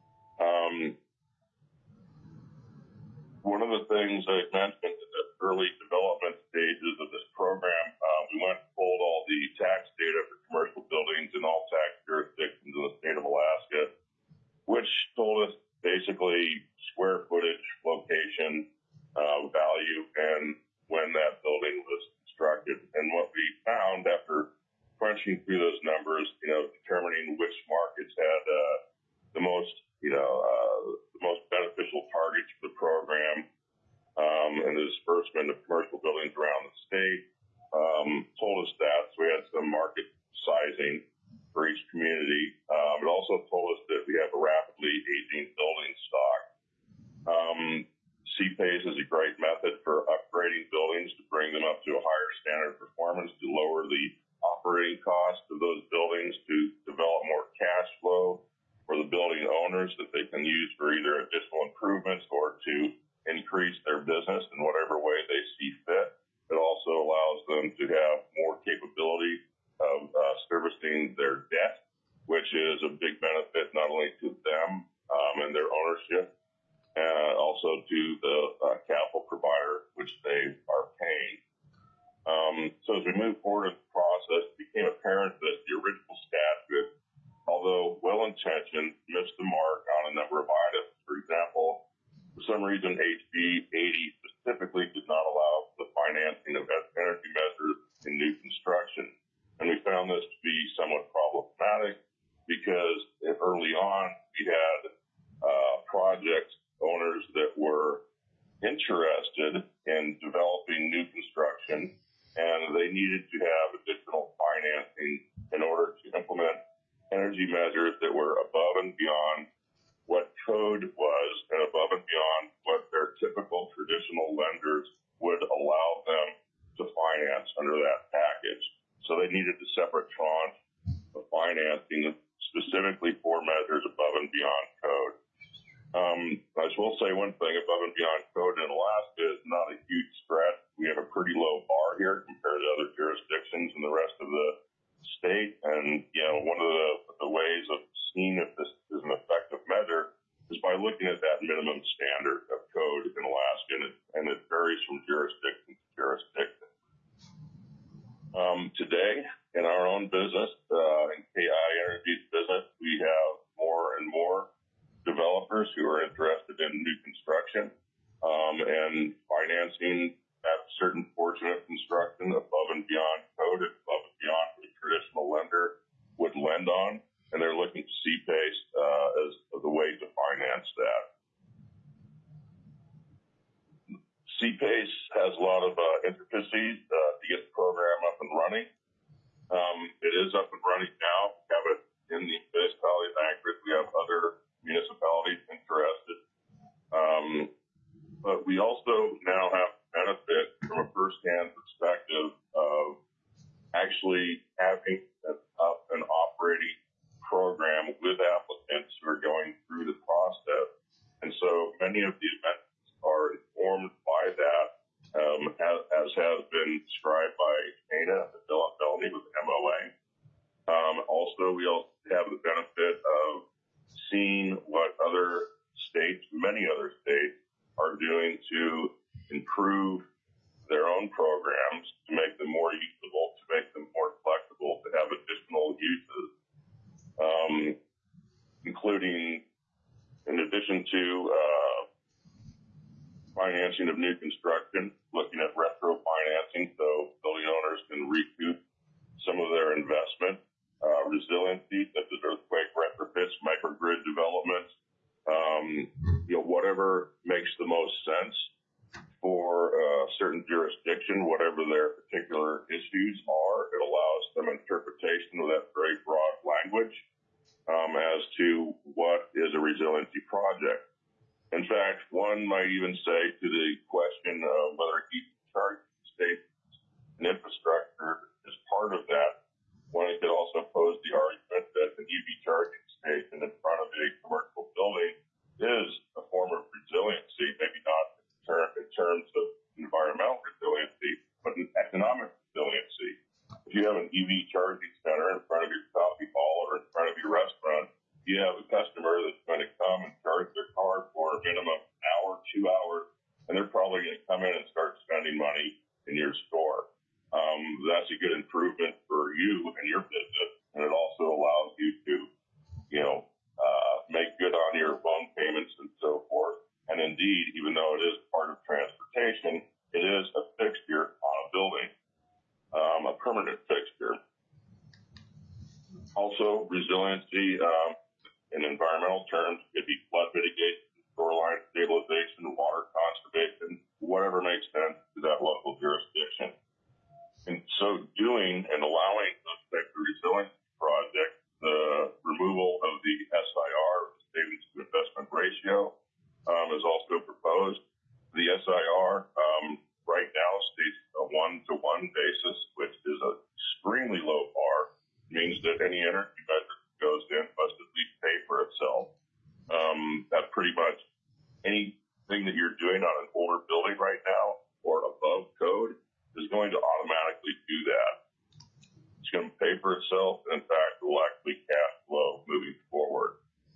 Um, One of the things I mentioned in the early development stages of this program, uh, we went and pulled all the tax data for commercial buildings in all tax jurisdictions in the state of Alaska, which told us basically square footage, location, uh, value, and when that building was constructed. And what we found after crunching through those numbers, you know, determining which markets had uh, the most, you know, uh, the most beneficial targets for the program, um, and the disbursement of commercial buildings around the state, um, told us that. So we had some market sizing for each community. Um, it also told us that we have a rapidly aging building stock. Um, C-PACE is a great method for upgrading buildings to bring them up to a higher standard of performance, to lower the operating cost of those buildings, to develop more cash flow for the building owners that they can use for either additional improvements or to increase their business in whatever way they see fit. It also allows them to have more capability of uh, servicing their debt, which is a big benefit not only to them um, and their ownership, uh, also to the uh, capital provider, which they are paying. Um, so as we move forward in the process, it became apparent that the original statute, although well-intentioned, missed the mark on a number of items. For example, for some reason, H B eighty specifically did not allow the financing of energy measures in new construction. And we found this to be somewhat problematic because early on we had uh, project owners that were interested in developing new construction, and they needed to have additional financing in order to implement energy measures that were above and beyond what code was and above and beyond what their typical traditional lenders would allow them to finance under that package. So they needed a separate tranche of financing specifically for measures above and beyond code. Um, I will say one thing, above and beyond code in Alaska is not a huge stretch. We have a pretty low bar here compared to other jurisdictions in the rest of the state. And, you know, one of the, the ways of seeing if this is an effective measure is by looking at that minimum standard of code in Alaska, and it, and it varies from jurisdiction to jurisdiction. Um, today, in our own business, uh, in K I Energy's business, we have more and more developers who are interested in new construction um, and financing that certain portion of construction above and beyond code, above and beyond what a traditional lender would lend on, and they're looking to C-PACE uh, as the way to finance that. C-PACE has a lot of uh, intricacies uh, to get the program up and running. Um, it is up and running now. We have it in the municipality of Anchorage. We have other municipalities interested. Um, but we also now have benefit from a first-hand perspective of actually having an up and operating program with applicants who are going through the process. And so many of the events are informed by that, um, as, as has been described by Dana Felony with M O A. Um, also, we also have the benefit of seeing what other states, many other states, are doing to improve their own programs, to make them more usable, to make them more flexible, to have additional uses, um, including, in addition to uh, financing of new construction, looking at retro financing so building owners can recoup some of their investment, uh, resiliency, such as earthquake retrofits, microgrid developments, um, you know, whatever makes the most sense for a certain jurisdiction, whatever their particular issues are. It allows some interpretation of that very broad language um, as to what is a resiliency project. In fact, one might even say to the question of whether E V charging stations and infrastructure is part of that, one could also pose the argument that an E V charging station in front of a commercial building is a form of resiliency, maybe not in, ter- in terms of environmental resiliency, but in economic resiliency. If you have an E V charging center in front of your coffee hall or in front of your restaurant, you have a customer that's going to come and charge their car for a minimum of an hour, two hours, and they're probably going to come in and start spending money in your store. Um, that's a good improvement for you and your business, and it also allows you to, you know, uh, make good on your loan payments and so forth. And indeed, even though it is part of transportation, it is a fixture on a building, um, a permanent fixture. Also, resiliency, um, in environmental terms, could be flood mitigation, shoreline stabilization, water conservation, whatever makes sense to that local jurisdiction. In so doing and allowing those types of resiliency projects, the removal of the S I R, the savings to investment ratio, um, is also proposed. The S I R um, right now states a one-to-one basis, which is an extremely low bar. It means that any energy measure that goes in must at least pay for itself. Um, that pretty much anything that you're doing on an older building right now or above code is going to automatically do that. It's going to pay for itself, and in fact, it will actually cash flow moving forward.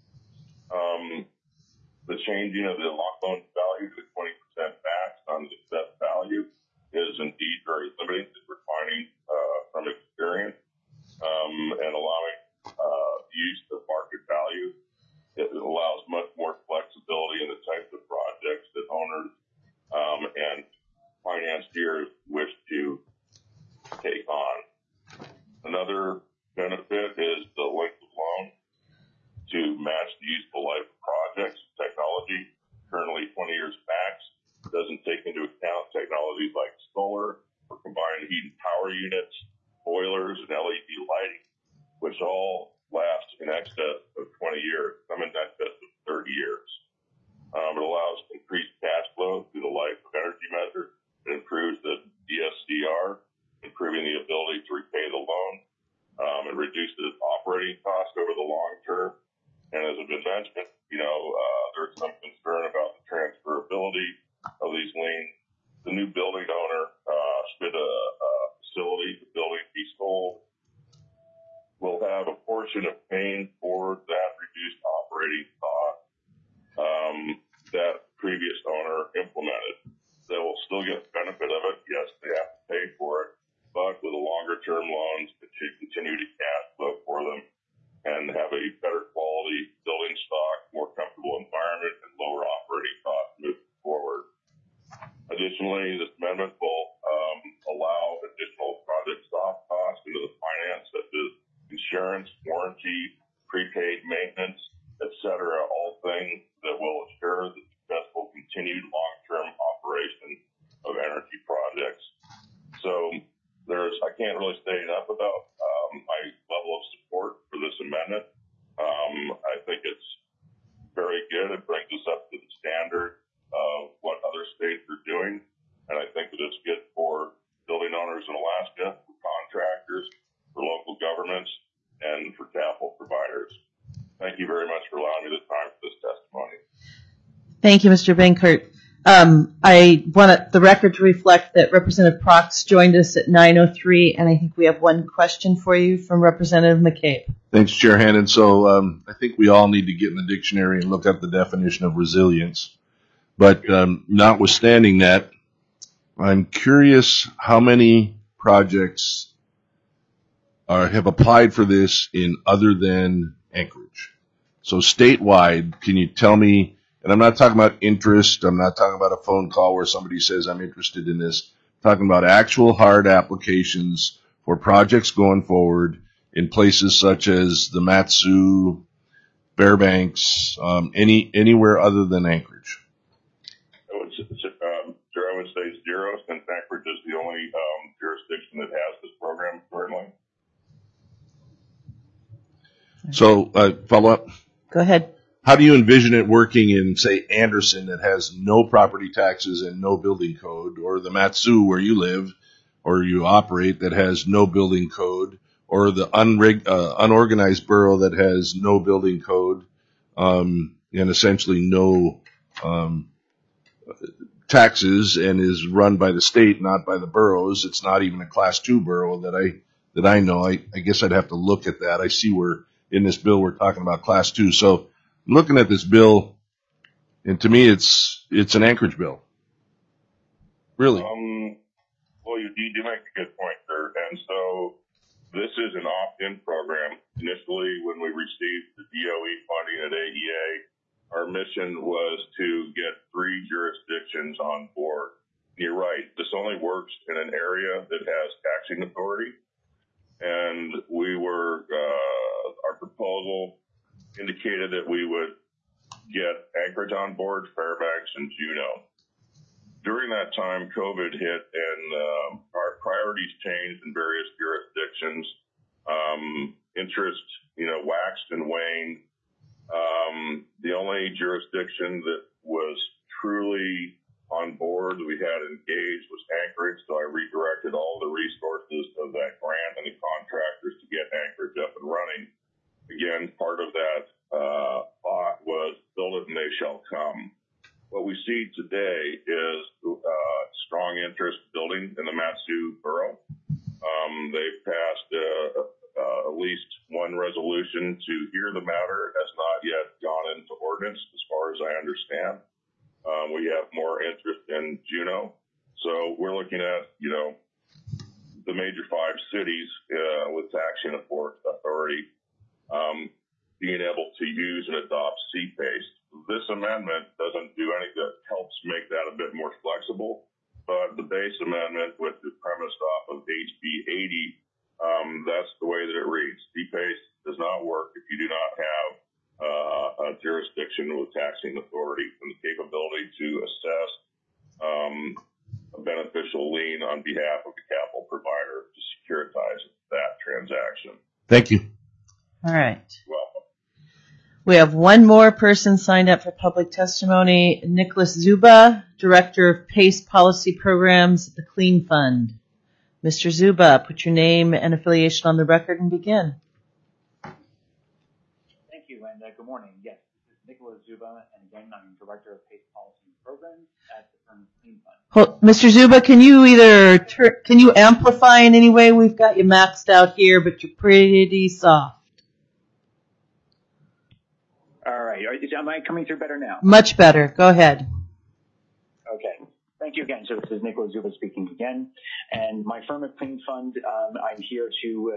Um, the changing of the lock loan value to twenty percent max on the assessed value is indeed very limiting, as we're finding uh, from experience, um, and allowing uh, use of market value. It allows much more flexibility in the types of projects that owners um, and financiers wish to take on. Another benefit is the length of loan to match the useful life of projects. Technology, currently twenty years max, doesn't take into account technologies like solar or combined heat and power units, boilers, and L E D lighting, which all last in excess of twenty years, some in excess of thirty years. Um, it allows increased cash flow through the life of energy measures. It improves the D S C R, improving the ability to repay the loan. Um, it reduces operating costs over the long term. And as has been mentioned, you know, uh, there's some concern about the transferability of these liens. The new building owner, uh, should a, a facility, the building be sold, will have a portion of paying for that reduced operating cost um, that previous owner implemented. They will still get the benefit of it. Yes, they have to pay for it, but with a longer shorter-term loans that should continue to cash flow for them and have a better quality building stock, more comfortable environment, and lower operating costs moving forward. Additionally, this amendment will um, allow additional project soft costs into the finance, such as insurance, warranty, prepaid maintenance, et cetera, all things that will assure the successful continued long-term operation of energy projects. So there's, I can't really say enough about um, my level of support for this amendment. Um, I think it's very good. It brings us up to the standard of what other states are doing. And I think that it's good for building owners in Alaska, for contractors, for local governments, and for capital providers. Thank you very much for allowing me the time for this testimony. Thank you, Mister Bankert. Um, I want the record to reflect that Representative Prox joined us at nine oh three, and I think we have one question for you from Representative McCabe. Thanks, Chair Hannan. So um, I think we all need to get in the dictionary and look up the definition of resilience. But um, notwithstanding that, I'm curious how many projects are, have applied for this in other than Anchorage. So statewide, can you tell me, and I'm not talking about interest, I'm not talking about a phone call where somebody says I'm interested in this, I'm talking about actual hard applications for projects going forward in places such as the Mat-Su, Fairbanks, um, any anywhere other than Anchorage. I would, um, I would say zero, since Anchorage is the only um, jurisdiction that has this program currently. So, uh, follow up. Go ahead. How do you envision it working in, say, Anderson that has no property taxes and no building code, or the Mat-Su where you live or you operate that has no building code, or the unreg- uh, unorganized borough that has no building code um, and essentially no um, taxes and is run by the state, not by the boroughs? It's not even a class two borough that I that I know. I, I guess I'd have to look at that. I see where in this bill we're talking about class two. So I'm looking at this bill, and to me it's it's an Anchorage bill. Really? Um, well, you, you do make a good point, sir. And so this is an opt-in program. Initially, when we received the D O E funding at A E A, our mission was to get three jurisdictions on board. You're right. This only works in an area that has taxing authority. And we were, uh, our proposal indicated that we would get Anchorage on board, Fairbanks, and Juneau. During that time, COVID hit, and uh, our priorities changed in various jurisdictions. Um, interest, you know, waxed and waned. Um, the only jurisdiction that was truly on board that we had engaged was Anchorage, so I redirected all the resources of that grant and the contractors to get Anchorage up and running. Again, part of that uh, thought was build it and they shall come. What we see today is uh, strong interest building in the Mat-Su borough. Um, they've passed uh, uh, at least one resolution to hear the matter. It has not yet gone into ordinance, as far as I understand. Um, we have more interest in Juneau. So we're looking at, you know, the major five cities uh, with taxing authority um, being able to use and adopt C PACE. This amendment doesn't do anything that helps make that a bit more flexible, but the base amendment, which is premised off of H B eighty, um, that's the way that it reads. C PACE does not work if you do not have uh, a jurisdiction with taxing authority and the capability to assess um, a beneficial lien on behalf of the capital provider to securitize that transaction. Thank you. All right. Welcome. We have one more person signed up for public testimony, Nicholas Zuba, Director of PACE Policy Programs at the Clean Fund. Mister Zuba, put your name and affiliation on the record and begin. Thank you, and uh, good morning. Yes, this is Nicholas Zuba, and again, I'm Director of PACE Policy Programs at the firm Clean Fund. Well, Mister Zuba, can you either, tur- can you amplify in any way? We've got you maxed out here, but you're pretty soft. All right. Am I coming through better now? Much better. Go ahead. Okay. Thank you again. So this is Nicola Zuba speaking again. And my firm at Clean Fund, um, I'm here to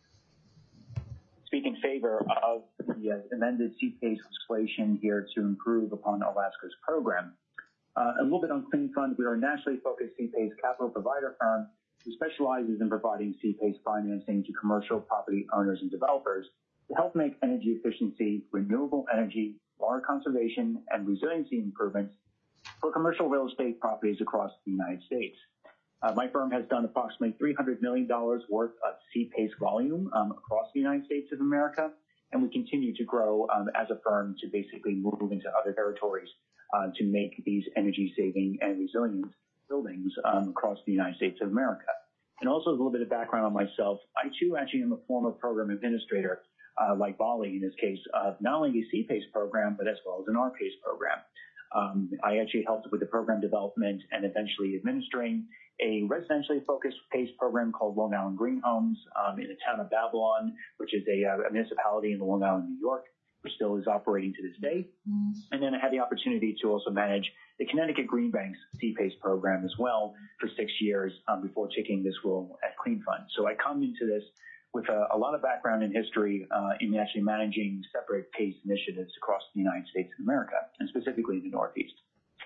uh, speak in favor of the uh, amended C PACE legislation here to improve upon Alaska's program. Uh, a little bit on Clean Fund. We are a nationally focused C PACE capital provider firm who specializes in providing C PACE financing to commercial property owners and developers to help make energy efficiency, renewable energy, water conservation, and resiliency improvements for commercial real estate properties across the United States. Uh, my firm has done approximately three hundred million dollars worth of C PACE volume um, across the United States of America, and we continue to grow um, as a firm to basically move into other territories uh, to make these energy-saving and resilient buildings um, across the United States of America. And also a little bit of background on myself. I, too, actually am a former program administrator, uh, like Bali in this case, of not only the C PACE program, but as well as an R PACE program. Um, I actually helped with the program development and eventually administering a residentially focused PACE program called Long Island Green Homes um, in the town of Babylon, which is a, uh, a municipality in Long Island, New York, which still is operating to this day. Mm-hmm. And then I had the opportunity to also manage the Connecticut Green Bank's C PACE program as well for six years um, before taking this role at Clean Fund. So I come into this with a, a lot of background in history uh, in actually managing separate PACE initiatives across the United States of America, and specifically the Northeast.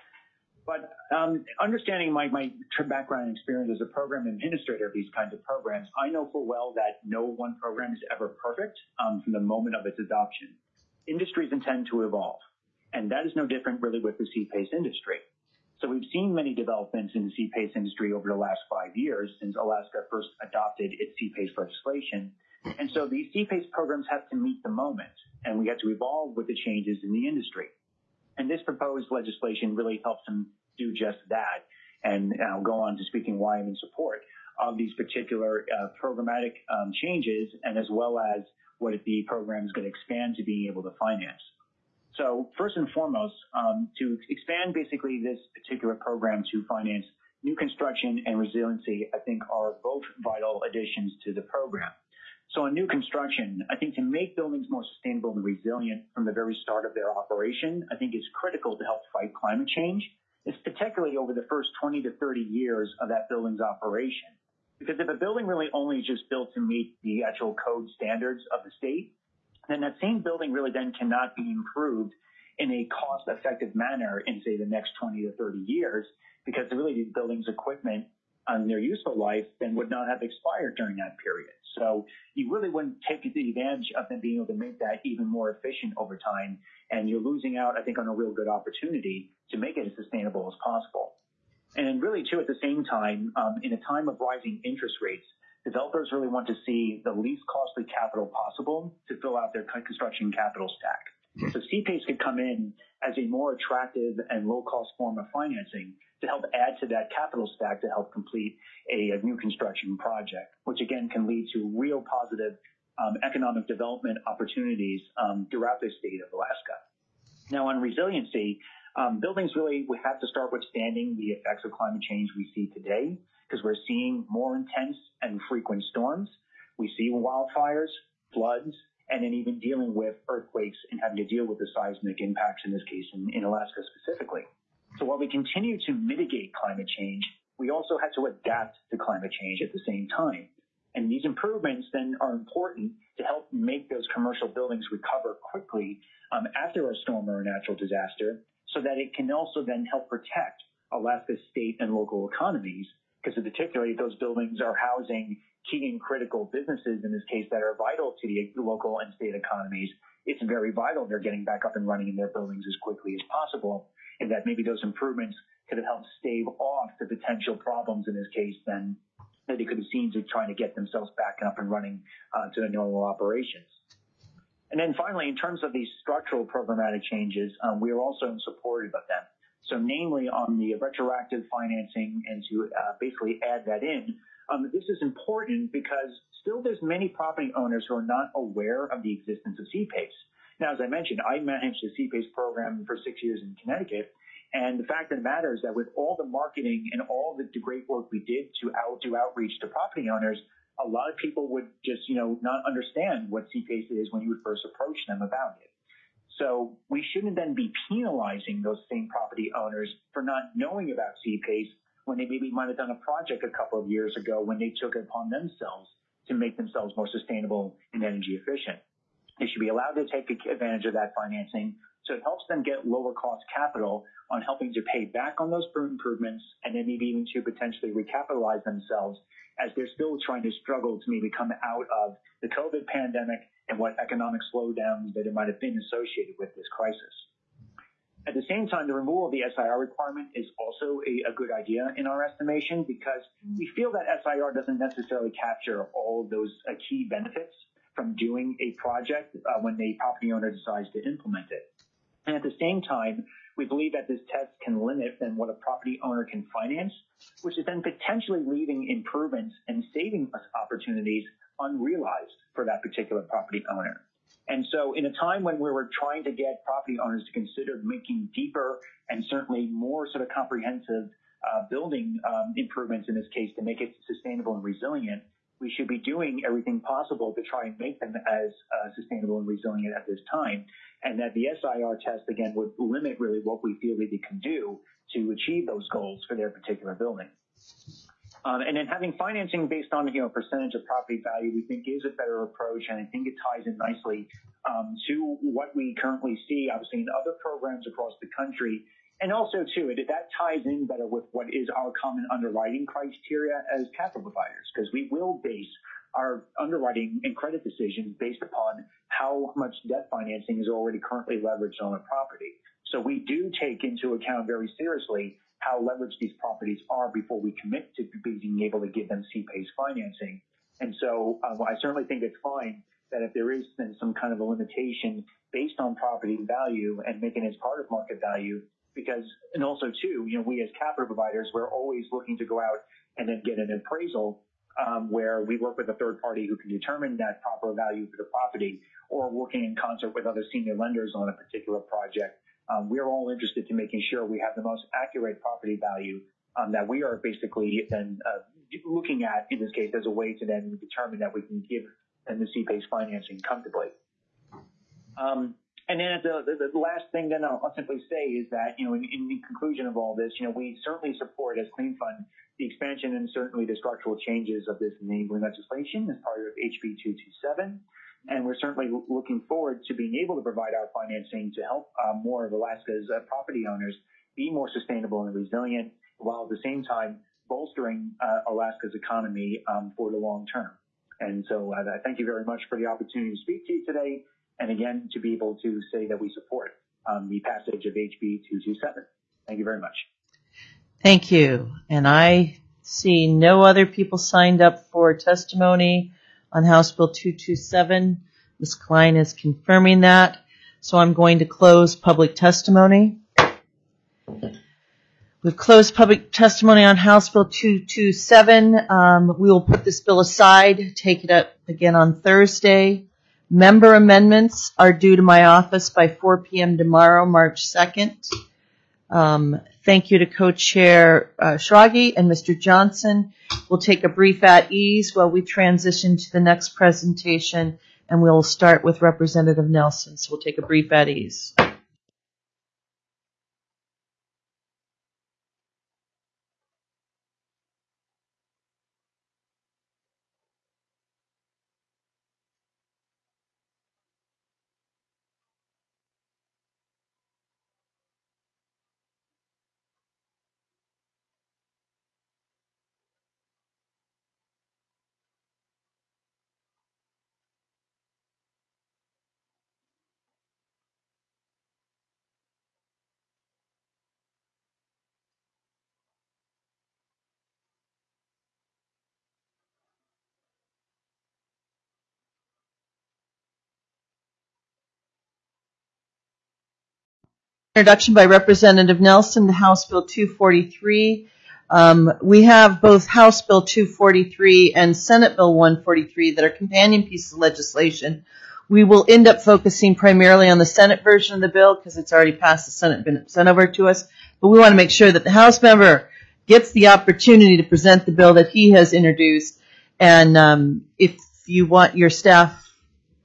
But um, understanding my, my background and experience as a program administrator of these kinds of programs, I know full well that no one program is ever perfect um, from the moment of its adoption. Industries intend to evolve, and that is no different really with the C PACE industry. So we've seen many developments in the C PACE industry over the last five years since Alaska first adopted its C PACE legislation. And so these C PACE programs have to meet the moment, and we have to evolve with the changes in the industry. And this proposed legislation really helps them do just that. And I'll go on to speaking why I'm in support of these particular uh, programmatic um, changes, and as well as what the program is going to expand to being able to finance. So first and foremost, um, to expand basically this particular program to finance new construction and resiliency, I think are both vital additions to the program. So on new construction, I think to make buildings more sustainable and resilient from the very start of their operation, I think is critical to help fight climate change. It's particularly over the first twenty to thirty years of that building's operation. Because if a building really only is just built to meet the actual code standards of the state, then that same building really then cannot be improved in a cost-effective manner in, say, the next twenty to thirty years, because really the building's equipment on their useful life then would not have expired during that period. So you really wouldn't take the advantage of them being able to make that even more efficient over time, and you're losing out, I think, on a real good opportunity to make it as sustainable as possible. And really, too, at the same time, um, in a time of rising interest rates, developers really want to see the least costly capital possible to fill out their construction capital stack. So C PACE could come in as a more attractive and low-cost form of financing to help add to that capital stack to help complete a, a new construction project, which again can lead to real positive um, economic development opportunities um, throughout the state of Alaska. Now, on resiliency, um, buildings really we have to start withstanding the effects of climate change we see today, because we're seeing more intense and frequent storms. We see wildfires, floods, and then even dealing with earthquakes and having to deal with the seismic impacts in this case in, in Alaska specifically. So while we continue to mitigate climate change, we also have to adapt to climate change at the same time. And these improvements then are important to help make those commercial buildings recover quickly um, after a storm or a natural disaster, so that it can also then help protect Alaska's state and local economies, because particularly those buildings are housing key and critical businesses, in this case, that are vital to the local and state economies. It's very vital they're getting back up and running in their buildings as quickly as possible, and that maybe those improvements could have helped stave off the potential problems in this case then that they could have seen to trying to get themselves back up and running uh, to their normal operations. And then finally, in terms of these structural programmatic changes, um, we are also in support of them. So namely on the retroactive financing, and to uh, basically add that in, um, this is important because still there's many property owners who are not aware of the existence of C PACE. Now, as I mentioned, I managed the C PACE program for six years in Connecticut, and the fact of the matter is that with all the marketing and all the great work we did to out, do outreach to property owners, a lot of people would just, you know, not understand what C PACE is when you would first approach them about it. So we shouldn't then be penalizing those same property owners for not knowing about C PACE when they maybe might have done a project a couple of years ago when they took it upon themselves to make themselves more sustainable and energy efficient. They should be allowed to take advantage of that financing so it helps them get lower cost capital on helping to pay back on those improvements and then maybe even to potentially recapitalize themselves as they're still trying to struggle to maybe come out of the COVID pandemic and what economic slowdowns that it might have been associated with this crisis. At the same time, the removal of the S I R requirement is also a, a good idea in our estimation because we feel that S I R doesn't necessarily capture all of those uh, key benefits from doing a project uh, when the property owner decides to implement it. And at the same time, we believe that this test can limit then what a property owner can finance, which is then potentially leaving improvements and saving opportunities unrealized for that particular property owner. And so in a time when we were trying to get property owners to consider making deeper and certainly more sort of comprehensive uh, building um, improvements in this case to make it sustainable and resilient, we should be doing everything possible to try and make them as uh, sustainable and resilient at this time. And that the S I R test, again, would limit really what we feel that they can do to achieve those goals for their particular building. Um, and then having financing based on, you know, percentage of property value, we think is a better approach. And I think it ties in nicely um, to what we currently see, obviously, in other programs across the country. And also, too, it, that ties in better with what is our common underwriting criteria as capital providers, because we will base our underwriting and credit decisions based upon how much debt financing is already currently leveraged on a property. So we do take into account very seriously how leveraged these properties are before we commit to being able to give them C PACE financing. And so um, I certainly think it's fine that if there is then some kind of a limitation based on property value and making it as part of market value, because, and also too, you know, we as capital providers, we're always looking to go out and then get an appraisal um, where we work with a third party who can determine that proper value for the property, or working in concert with other senior lenders on a particular project. Um, we're all interested to making sure we have the most accurate property value um, that we are basically then uh, looking at in this case as a way to then determine that we can give them the C PACE financing comfortably. Um, And then the, the, the last thing then I'll, I'll simply say is that, you know, in, in the conclusion of all this, you know, we certainly support as Clean Fund the expansion and certainly the structural changes of this enabling legislation as part of H B two twenty-seven. And we're certainly looking forward to being able to provide our financing to help uh, more of Alaska's uh, property owners be more sustainable and resilient, while at the same time bolstering uh, Alaska's economy um, for the long term. And so uh, I thank you very much for the opportunity to speak to you today. And again, to be able to say that we support um, the passage of H B two twenty-seven. Thank you very much. Thank you. And I see no other people signed up for testimony on House Bill two twenty-seven. Miz Klein is confirming that. So I'm going to close public testimony. We've closed public testimony on House Bill two twenty-seven. Um, we will put this bill aside, take it up again on Thursday. Member amendments are due to my office by four p.m. tomorrow, March second. Um, thank you to Co-Chair uh, Schrage and Mister Johnson. We'll take a brief at ease while we transition to the next presentation, and we'll start with Representative Nelson. So we'll take a brief at ease. Introduction by Representative Nelson to House Bill two forty-three. Um, we have both House Bill two forty-three and Senate Bill one forty-three that are companion pieces of legislation. We will end up focusing primarily on the Senate version of the bill because it's already passed the Senate, been sent over to us. But we want to make sure that the House member gets the opportunity to present the bill that he has introduced. And um, if you want your staff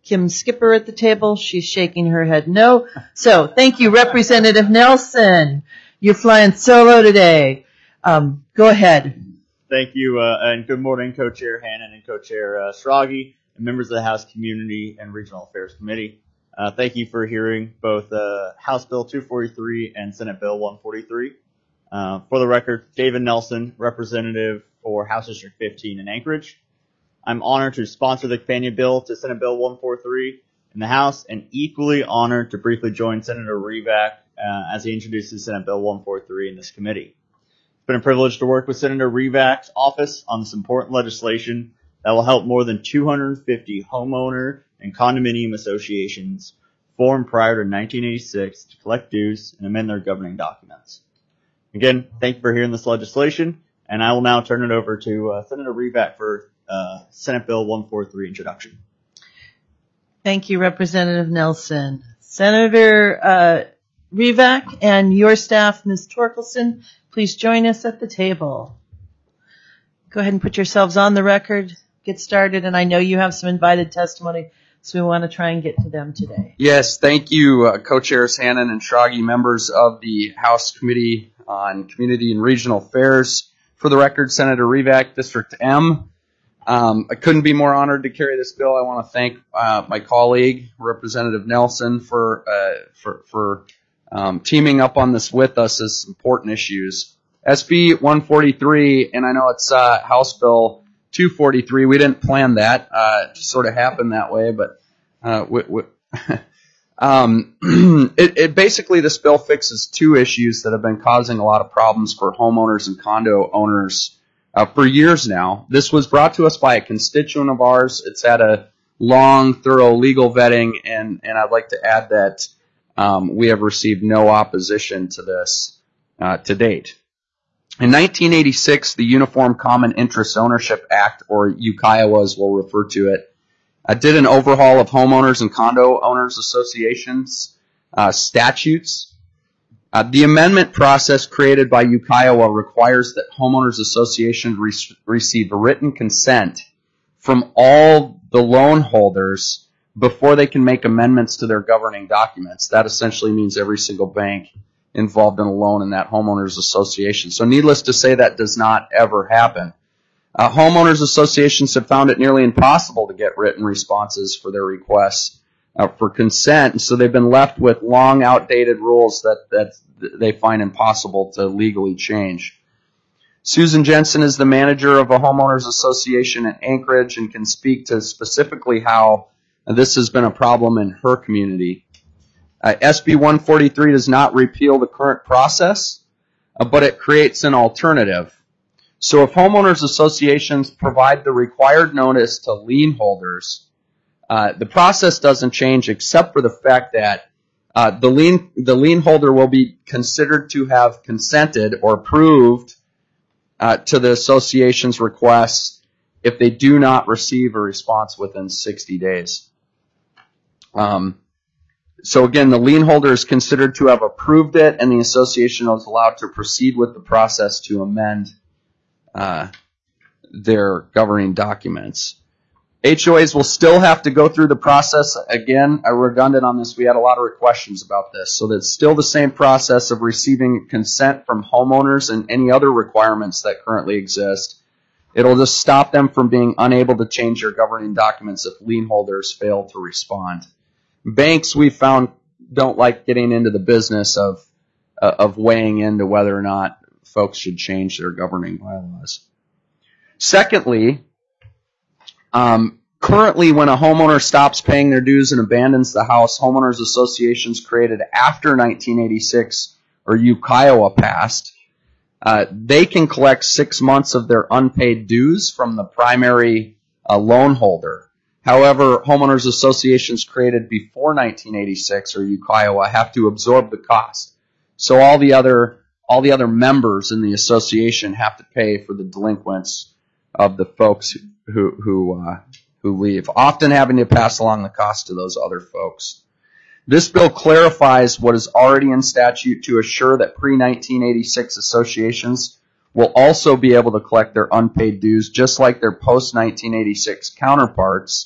Kim Skipper at the table? She's shaking her head no. So thank you, Representative Nelson. You're flying solo today. Um, go ahead. Thank you, uh, and good morning, Co-Chair Hannan and Co-Chair uh, Stragi, and members of the House Community and Regional Affairs Committee. Uh, thank you for hearing both uh, House Bill two forty-three and Senate Bill one forty-three. Uh, for the record, David Nelson, representative for House District fifteen in Anchorage. I'm honored to sponsor the companion bill to Senate Bill one forty-three in the House, and equally honored to briefly join Senator Revak uh, as he introduces Senate Bill one forty-three in this committee. It's been a privilege to work with Senator Revak's office on this important legislation that will help more than two hundred fifty homeowner and condominium associations formed prior to nineteen eighty-six to collect dues and amend their governing documents. Again, thank you for hearing this legislation, and I will now turn it over to uh, Senator Revak for uh, Senate Bill one forty-three introduction. Thank you, Representative Nelson. Senator uh, Revak and your staff, Miz Torkelson, please join us at the table. Go ahead and put yourselves on the record, get started, and I know you have some invited testimony, so we want to try and get to them today. Yes, thank you, uh, Co-Chairs Hannan and Stragi, members of the House Committee on Community and Regional Affairs. For the record, Senator Revak, District M. Um, I couldn't be more honored to carry this bill. I want to thank uh, my colleague, Representative Nelson, for uh, for, for um, teaming up on this with us as important issues. S B one forty-three, and I know it's uh, House Bill two forty-three. We didn't plan that. Uh, it just sort of happened that way, but uh, we, we um, it, it basically, this bill fixes two issues that have been causing a lot of problems for homeowners and condo owners uh, for years now. This was brought to us by a constituent of ours. It's had a long, thorough legal vetting, and, and I'd like to add that um, we have received no opposition to this uh, to date. In nineteen eighty-six, the Uniform Common Interest Ownership Act, or U C I O A as we'll refer to it, uh, did an overhaul of homeowners and condo owners associations uh, statutes. Uh, the amendment process created by U C I O A requires that homeowners associations re- receive written consent from all the loan holders before they can make amendments to their governing documents. That essentially means every single bank involved in a loan in that homeowners association. So needless to say, that does not ever happen. Uh, homeowners associations have found it nearly impossible to get written responses for their requests uh, for consent, and so they've been left with long, outdated rules that, that they find impossible to legally change. Susan Jensen is the manager of a homeowners association in Anchorage and can speak to specifically how this has been a problem in her community. Uh, S B one forty-three does not repeal the current process, uh, but it creates an alternative. So if homeowners associations provide the required notice to lien holders, uh, the process doesn't change except for the fact that uh, the lien the lien holder will be considered to have consented or approved uh, to the association's requests if they do not receive a response within sixty days. Um, So again, the lien holder is considered to have approved it, and the association is allowed to proceed with the process to amend uh, their governing documents. H O As will still have to go through the process. Again, I'm redundant on this. We had a lot of questions about this. So that's still the same process of receiving consent from homeowners and any other requirements that currently exist. It'll just stop them from being unable to change their governing documents if lien holders fail to respond. Banks, we found, don't like getting into the business of uh, of weighing into whether or not folks should change their governing bylaws. Secondly, um, currently when a homeowner stops paying their dues and abandons the house, homeowners associations created after nineteen eighty-six or U C I O A passed, uh, they can collect six months of their unpaid dues from the primary uh, loan holder. However, homeowners associations created before nineteen eighty-six or U C I O A have to absorb the cost. So all the other all the other members in the association have to pay for the delinquents of the folks who who uh, who leave, often having to pass along the cost to those other folks. This bill clarifies what is already in statute to assure that pre nineteen eighty-six associations will also be able to collect their unpaid dues just like their post nineteen eighty-six counterparts.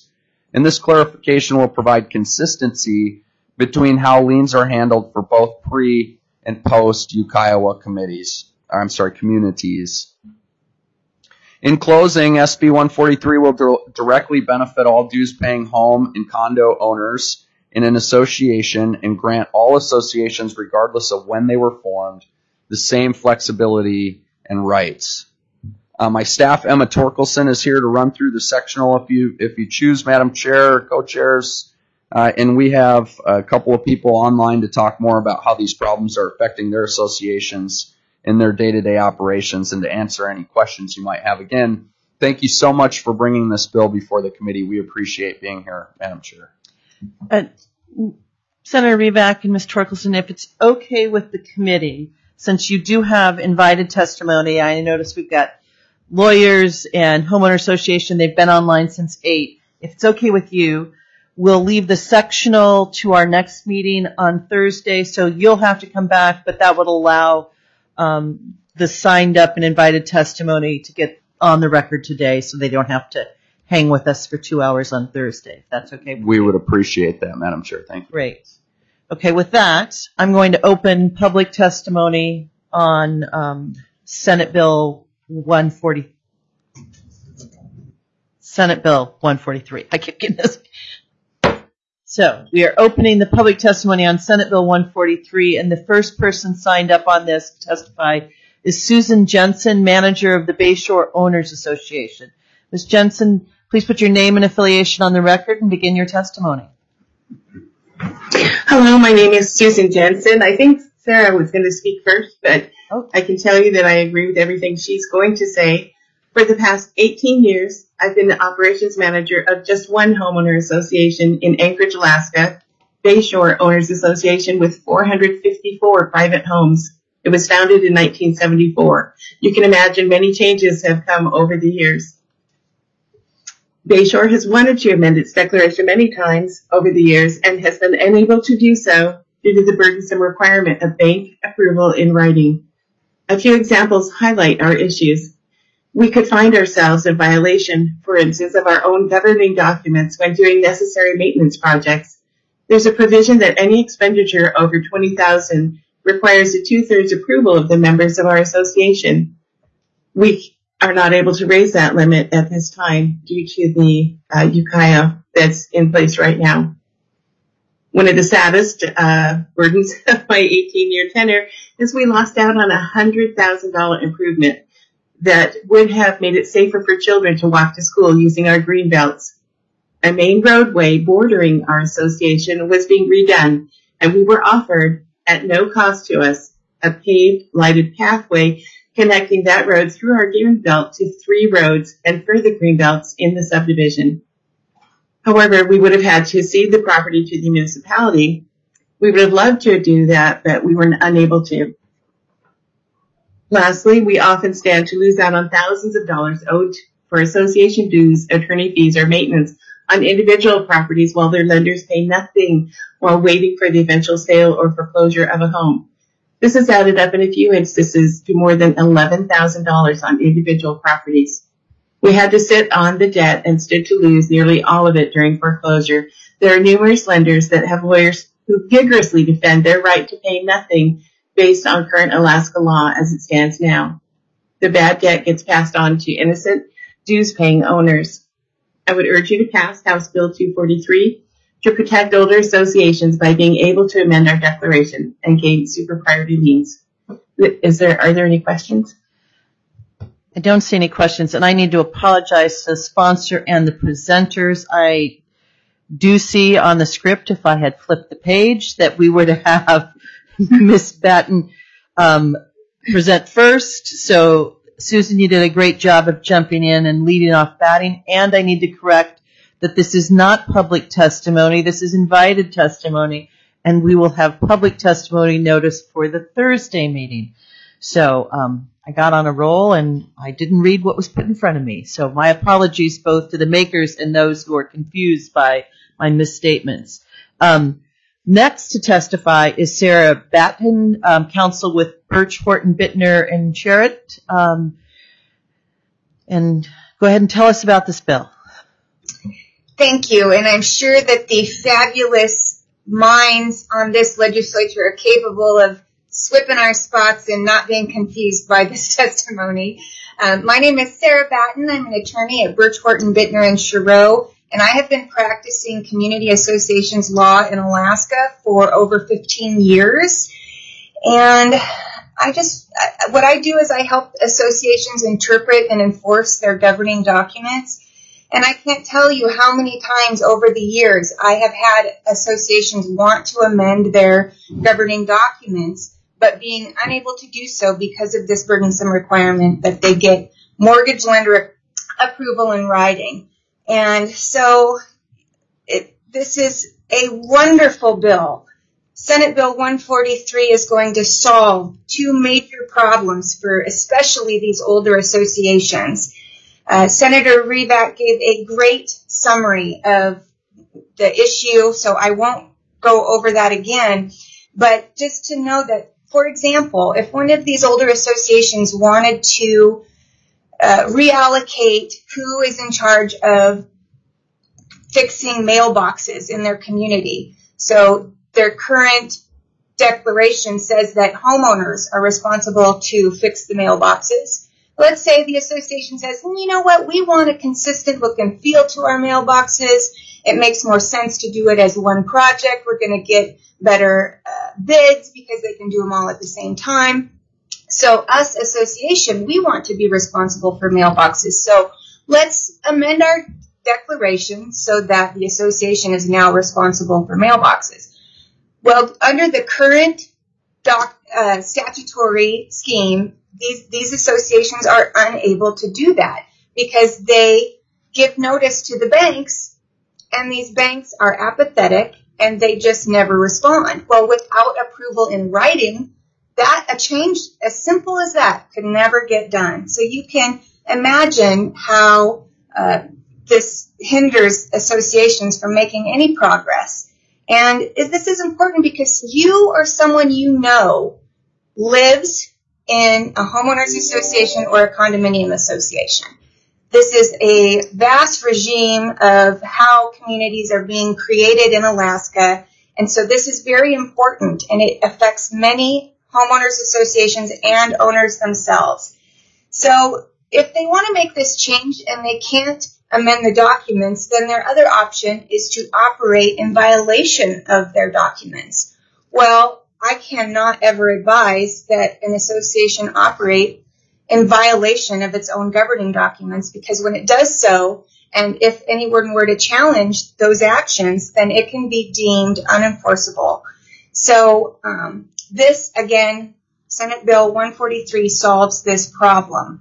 And this clarification will provide consistency between how liens are handled for both pre and post Ukiah committees. I'm sorry, communities. In closing, S B one forty-three will dir- directly benefit all dues-paying home and condo owners in an association and grant all associations, regardless of when they were formed, the same flexibility and rights. Uh, my staff, Emma Torkelson, is here to run through the sectional if you if you choose, Madam Chair, co-chairs, uh, and we have a couple of people online to talk more about how these problems are affecting their associations in their day-to-day operations and to answer any questions you might have. Again, thank you so much for bringing this bill before the committee. We appreciate being here, Madam Chair. Uh, Senator Rivak and Miz Torkelson, if it's okay with the committee, since you do have invited testimony, I notice we've got lawyers and homeowner association. They've been online since eight. If it's okay with you, we'll leave the sectional to our next meeting on Thursday. So you'll have to come back, but that would allow um, the signed up and invited testimony to get on the record today, so they don't have to hang with us for two hours on Thursday. If that's okay with We you. would appreciate that, Madam Chair. Thank you. Great. Okay, with that, I'm going to open public testimony on um, Senate Bill one forty. Senate Bill one forty-three. I keep getting this. So we are opening the public testimony on Senate Bill one forty-three, and the first person signed up on this to testify is Susan Jensen, manager of the Bayshore Owners Association. Miz Jensen, please put your name and affiliation on the record and begin your testimony. Hello, my name is Susan Jensen. I think Sarah was going to speak first, but oh. I can tell you that I agree with everything she's going to say. For the past eighteen years, I've been the operations manager of just one homeowner association in Anchorage, Alaska, Bayshore Owners Association, with four hundred fifty-four private homes. It was founded in nineteen seventy-four. You can imagine many changes have come over the years. Bayshore has wanted to amend its declaration many times over the years and has been unable to do so due to the burdensome requirement of bank approval in writing. A few examples highlight our issues. We could find ourselves in violation, for instance, of our own governing documents when doing necessary maintenance projects. There's a provision that any expenditure over twenty thousand dollars requires a two-thirds approval of the members of our association. We are not able to raise that limit at this time due to the uh, Ukiah that's in place right now. One of the saddest uh, burdens of my eighteen-year tenure is we lost out on a one hundred thousand dollars improvement that would have made it safer for children to walk to school using our green belts. A main roadway bordering our association was being redone, and we were offered, at no cost to us, a paved, lighted pathway connecting that road through our green belt to three roads and further green belts in the subdivision. However, we would have had to cede the property to the municipality. We would have loved to do that, but we were unable to. Lastly, we often stand to lose out on thousands of dollars owed for association dues, attorney fees, or maintenance on individual properties while their lenders pay nothing while waiting for the eventual sale or foreclosure of a home. This has added up in a few instances to more than eleven thousand dollars on individual properties. We had to sit on the debt and stood to lose nearly all of it during foreclosure. There are numerous lenders that have lawyers who vigorously defend their right to pay nothing based on current Alaska law as it stands now. The bad debt gets passed on to innocent, dues-paying owners. I would urge you to pass House Bill two forty-three to protect older associations by being able to amend our declaration and gain super priority liens. Is there, are there any questions? I don't see any questions, and I need to apologize to the sponsor and the presenters. I do see on the script, if I had flipped the page, that we were to have Miz Batten um, present first. So, Susan, you did a great job of jumping in and leading off batting, and I need to correct that this is not public testimony. This is invited testimony, and we will have public testimony notice for the Thursday meeting. So um, I got on a roll, and I didn't read what was put in front of me. So my apologies both to the makers and those who are confused by my misstatements. Um, next to testify is Sarah Batten, um, counsel with Birch, Horton, Bittner, and Sherritt. Um, and go ahead and tell us about this bill. Thank you, and I'm sure that the fabulous minds on this legislature are capable of swipping our spots and not being confused by this testimony. Um, my name is Sarah Batten. I'm an attorney at Birch, Horton, Bittner, and Chereau, and I have been practicing community associations law in Alaska for over fifteen years. And I just, what I do is I help associations interpret and enforce their governing documents. And I can't tell you how many times over the years I have had associations want to amend their governing documents, but being unable to do so because of this burdensome requirement that they get mortgage lender approval in writing. And so it, this is a wonderful bill. Senate Bill one forty-three is going to solve two major problems for especially these older associations. Uh, Senator Rivak gave a great summary of the issue, so I won't go over that again. But just to know that, for example, if one of these older associations wanted to uh, reallocate who is in charge of fixing mailboxes in their community, so their current declaration says that homeowners are responsible to fix the mailboxes. Let's say the association says, well, you know what, we want a consistent look and feel to our mailboxes. It makes more sense to do it as one project. We're going to get better uh, bids because they can do them all at the same time. So us, association, we want to be responsible for mailboxes. So let's amend our declaration so that the association is now responsible for mailboxes. Well, under the current doc, uh, statutory scheme, These, these associations are unable to do that because they give notice to the banks, and these banks are apathetic and they just never respond. Well, without approval in writing, that a change as simple as that could never get done. So you can imagine how uh, this hinders associations from making any progress. And this is important because you or someone you know lives in a homeowners association or a condominium association. This is a vast regime of how communities are being created in Alaska, and so this is very important, and it affects many homeowners associations and owners themselves. So if they want to make this change and they can't amend the documents, then their other option is to operate in violation of their documents. Well, I cannot ever advise that an association operate in violation of its own governing documents, because when it does so, and if anyone were to challenge those actions, then it can be deemed unenforceable. So um, this, again, Senate Bill one forty-three solves this problem.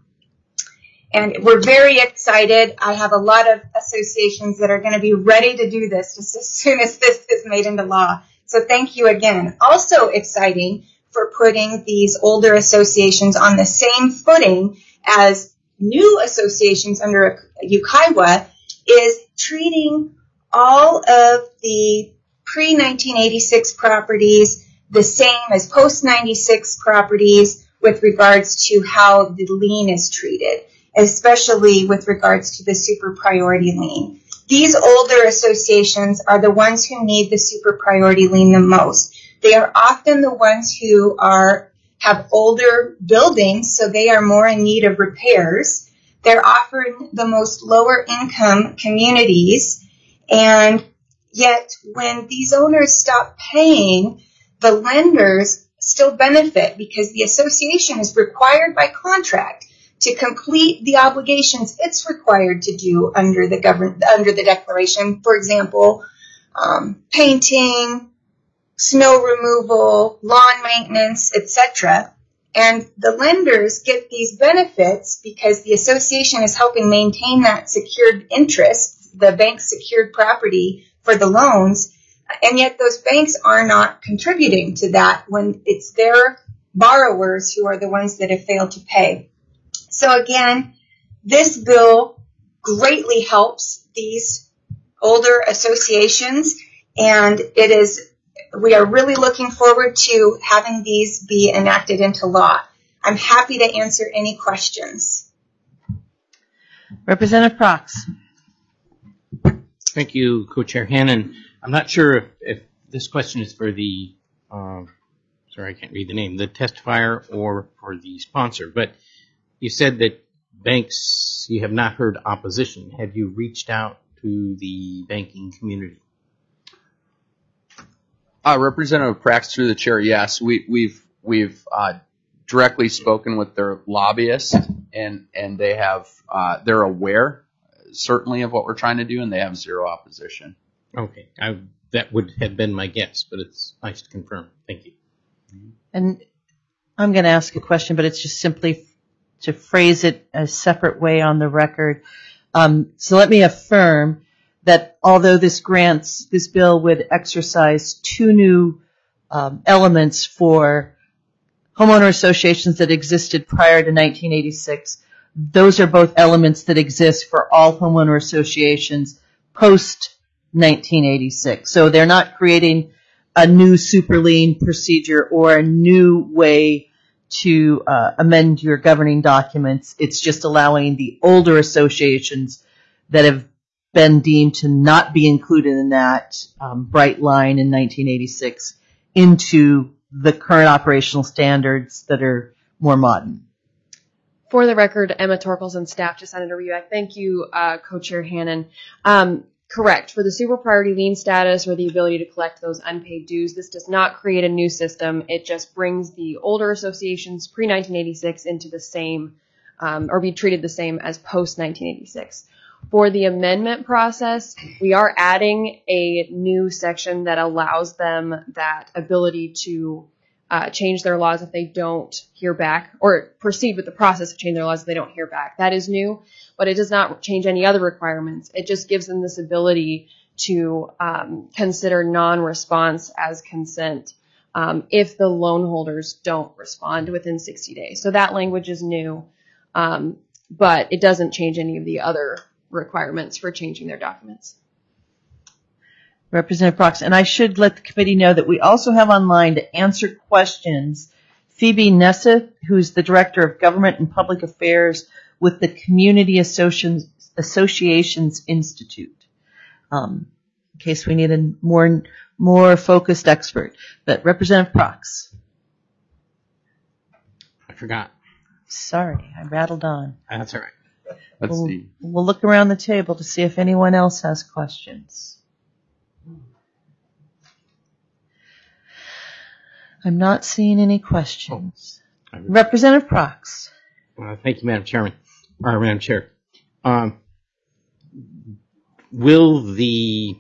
And we're very excited. I have a lot of associations that are going to be ready to do this just as soon as this is made into law. So thank you again. Also exciting for putting these older associations on the same footing as new associations under Ukiwa is treating all of the pre nineteen eighty-six properties the same as post ninety-six properties with regards to how the lien is treated, especially with regards to the super priority lien. These older associations are the ones who need the super priority lien the most. They are often the ones who are have older buildings, so they are more in need of repairs. They're often the most lower income communities, and yet when these owners stop paying, the lenders still benefit because the association is required by contract to complete the obligations it's required to do under the government, under the declaration. For example, um, painting, snow removal, lawn maintenance, et cetera. And the lenders get these benefits because the association is helping maintain that secured interest, the bank's secured property for the loans, and yet those banks are not contributing to that when it's their borrowers who are the ones that have failed to pay. So again, this bill greatly helps these older associations, and it is, we are really looking forward to having these be enacted into law. I'm happy to answer any questions. Representative Prox. Thank you, Co-Chair Hannan. I'm not sure if, if this question is for the, um, sorry, I can't read the name, the testifier or for the sponsor, but you said that banks, you have not heard opposition. Have you reached out to the banking community? Uh, Representative Prax, through the chair, yes, we, we've we've uh, directly spoken with their lobbyists, and and they have uh, they're aware certainly of what we're trying to do, and they have zero opposition. Okay, I, that would have been my guess, but it's nice to confirm. Thank you. And I'm going to ask a question, but it's just simply to phrase it a separate way on the record. Um, so let me affirm that although this grants, this bill would exercise two new um, elements for homeowner associations that existed prior to nineteen eighty-six, those are both elements that exist for all homeowner associations post nineteen eighty-six. So they're not creating a new super lien procedure or a new way to uh, amend your governing documents. It's just allowing the older associations that have been deemed to not be included in that um, bright line in nineteen eighty-six into the current operational standards that are more modern. For the record, Emma Torkelson, staff to Senator Reback. Thank you, uh, Co-Chair Hannan. Um, correct. For the super priority lien status or the ability to collect those unpaid dues, this does not create a new system. It just brings the older associations pre nineteen eighty-six into the same, um, or be treated the same as post nineteen eighty-six. For the amendment process, we are adding a new section that allows them that ability to uh, change their laws if they don't hear back, or proceed with the process of changing their laws if they don't hear back. That is new, but it does not change any other requirements. It just gives them this ability to um, consider non-response as consent um, if the loan holders don't respond within sixty days. So that language is new, um, but it doesn't change any of the other requirements for changing their documents. Representative Prox, and I should let the committee know that we also have online to answer questions Phoebe Nesseth, who's the Director of Government and Public Affairs with the Community Associ- Associations Institute, um, in case we need a more more focused expert. But Representative Prox. I forgot. Sorry, I rattled on. That's all right. Let's we'll, see. We'll look around the table to see if anyone else has questions. I'm not seeing any questions. Oh, Representative Prox. Uh, thank you, Madam Chairman, or Madam Chair. Um, will the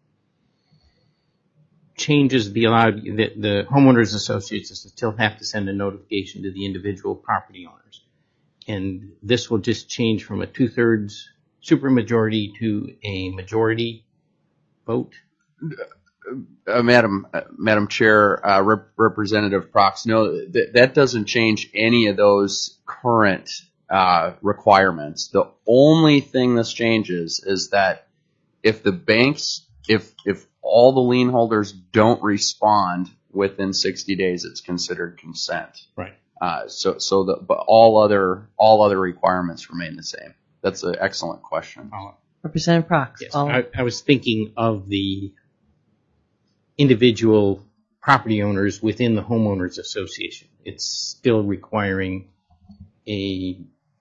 changes be allowed? The, the homeowners associations still have to send a notification to the individual property owners, and this will just change from a two-thirds supermajority to a majority vote. Uh, Madam uh, Madam Chair, uh, Rep- Representative Prox, no, th- that doesn't change any of those current uh, requirements. The only thing this changes is that if the banks, if if all the lien holders don't respond within sixty days, it's considered consent. Right. Uh, so so the but all other all other requirements remain the same. That's an excellent question. Representative Prox. Yes, I, I was thinking of the individual property owners within the homeowners association. It's still requiring a,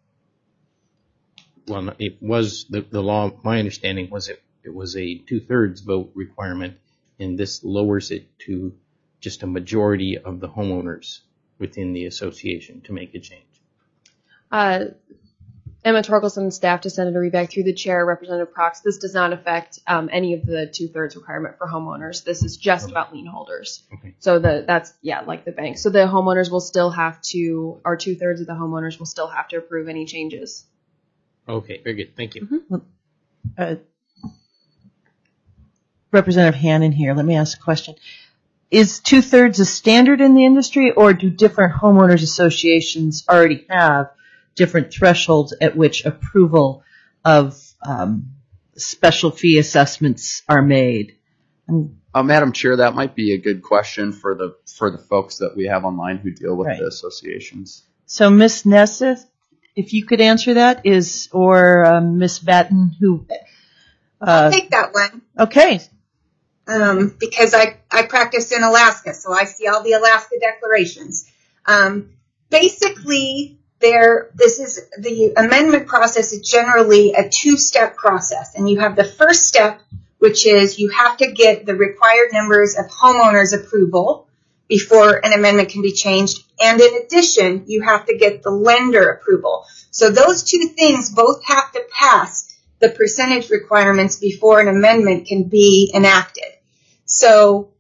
well, it was, the, the law, my understanding was it, it was a two-thirds vote requirement, and this lowers it to just a majority of the homeowners within the association to make a change. Uh, Emma Torkelson, staff to Senator Reback, through the chair, Representative Prox. This does not affect um, any of the two-thirds requirement for homeowners. This is just okay. about lien holders. Okay. So the that's yeah, like the bank. So the homeowners will still have to, or two-thirds of the homeowners will still have to approve any changes. Okay, very good. Thank you. Mm-hmm. Uh, Representative Hannan here. Let me ask a question. Is two-thirds a standard in the industry, or do different homeowners associations already have different thresholds at which approval of um, special fee assessments are made? Uh, Madam Chair, that might be a good question for the for the folks that we have online who deal with Right. the associations. So, Miz Nesseth, if you could answer that, is or um, Miz Batten, who Uh, I'll take that one. Okay. Um, because I, I practice in Alaska, so I see all the Alaska declarations. Um, basically, there, this is the amendment process is generally a two-step process, and you have the first step, which is you have to get the required numbers of homeowners' approval before an amendment can be changed, and in addition, you have to get the lender approval. So those two things both have to pass the percentage requirements before an amendment can be enacted. So,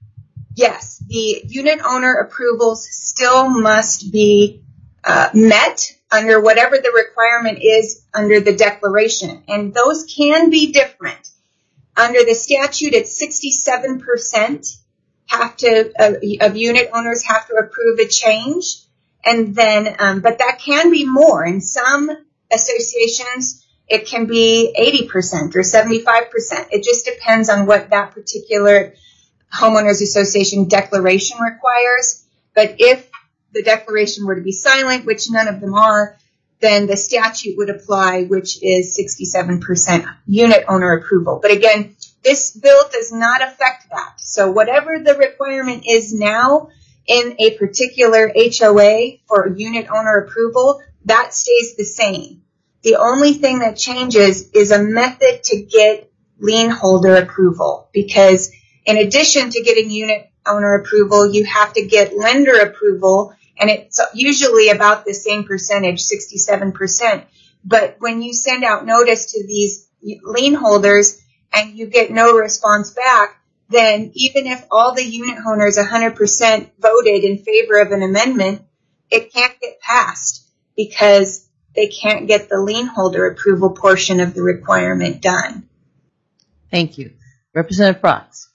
yes, the unit owner approvals still must be uh, met under whatever the requirement is under the declaration, and those can be different. Under the statute, it's sixty-seven percent have to uh, of unit owners have to approve a change, and then, um, but that can be more. In some associations, it can be eighty percent or seventy-five percent. It just depends on what that particular homeowners association declaration requires. But if the declaration were to be silent, which none of them are, then the statute would apply, which is sixty-seven percent unit owner approval. But again, this bill does not affect that. So whatever the requirement is now in a particular H O A for unit owner approval, that stays the same. The only thing that changes is a method to get lien holder approval, because in addition to getting unit owner approval, you have to get lender approval, and it's usually about the same percentage, sixty-seven percent. But when you send out notice to these lien holders and you get no response back, then even if all the unit owners one hundred percent voted in favor of an amendment, it can't get passed because they can't get the lien holder approval portion of the requirement done. Thank you. Representative Bratz.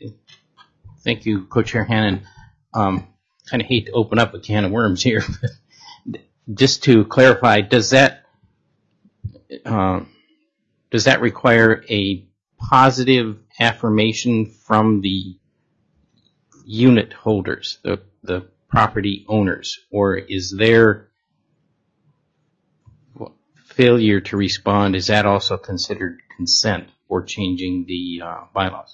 Thank you, Co-Chair Hannan. Um, kind of hate to open up a can of worms here, but just to clarify, does that uh, does that require a positive affirmation from the unit holders, the the property owners, or is there failure to respond, is that also considered consent for changing the uh, bylaws?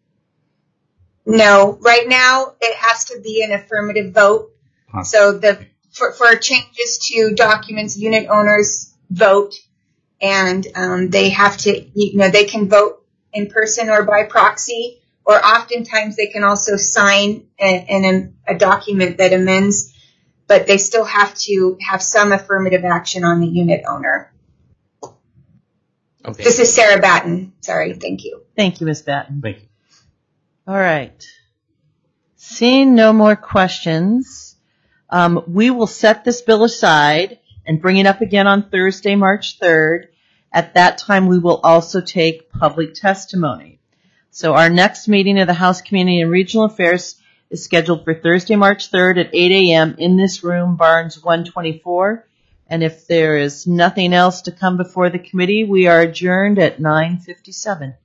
No, right now it has to be an affirmative vote. Huh. So the for, for changes to documents, unit owners vote, and um, they have to, you know, they can vote in person or by proxy, or oftentimes they can also sign a, a, a document that amends, but they still have to have some affirmative action on the unit owner. Okay. This is Sarah Batten. Sorry. Thank you. Thank you, Miz Batten. Thank you. All right. Seeing no more questions, um, we will set this bill aside and bring it up again on Thursday, March third. At that time, we will also take public testimony. So our next meeting of the House Community and Regional Affairs is scheduled for Thursday, March third at eight a.m. in this room, Barnes one twenty-four. And if there is nothing else to come before the committee, we are adjourned at nine fifty-seven.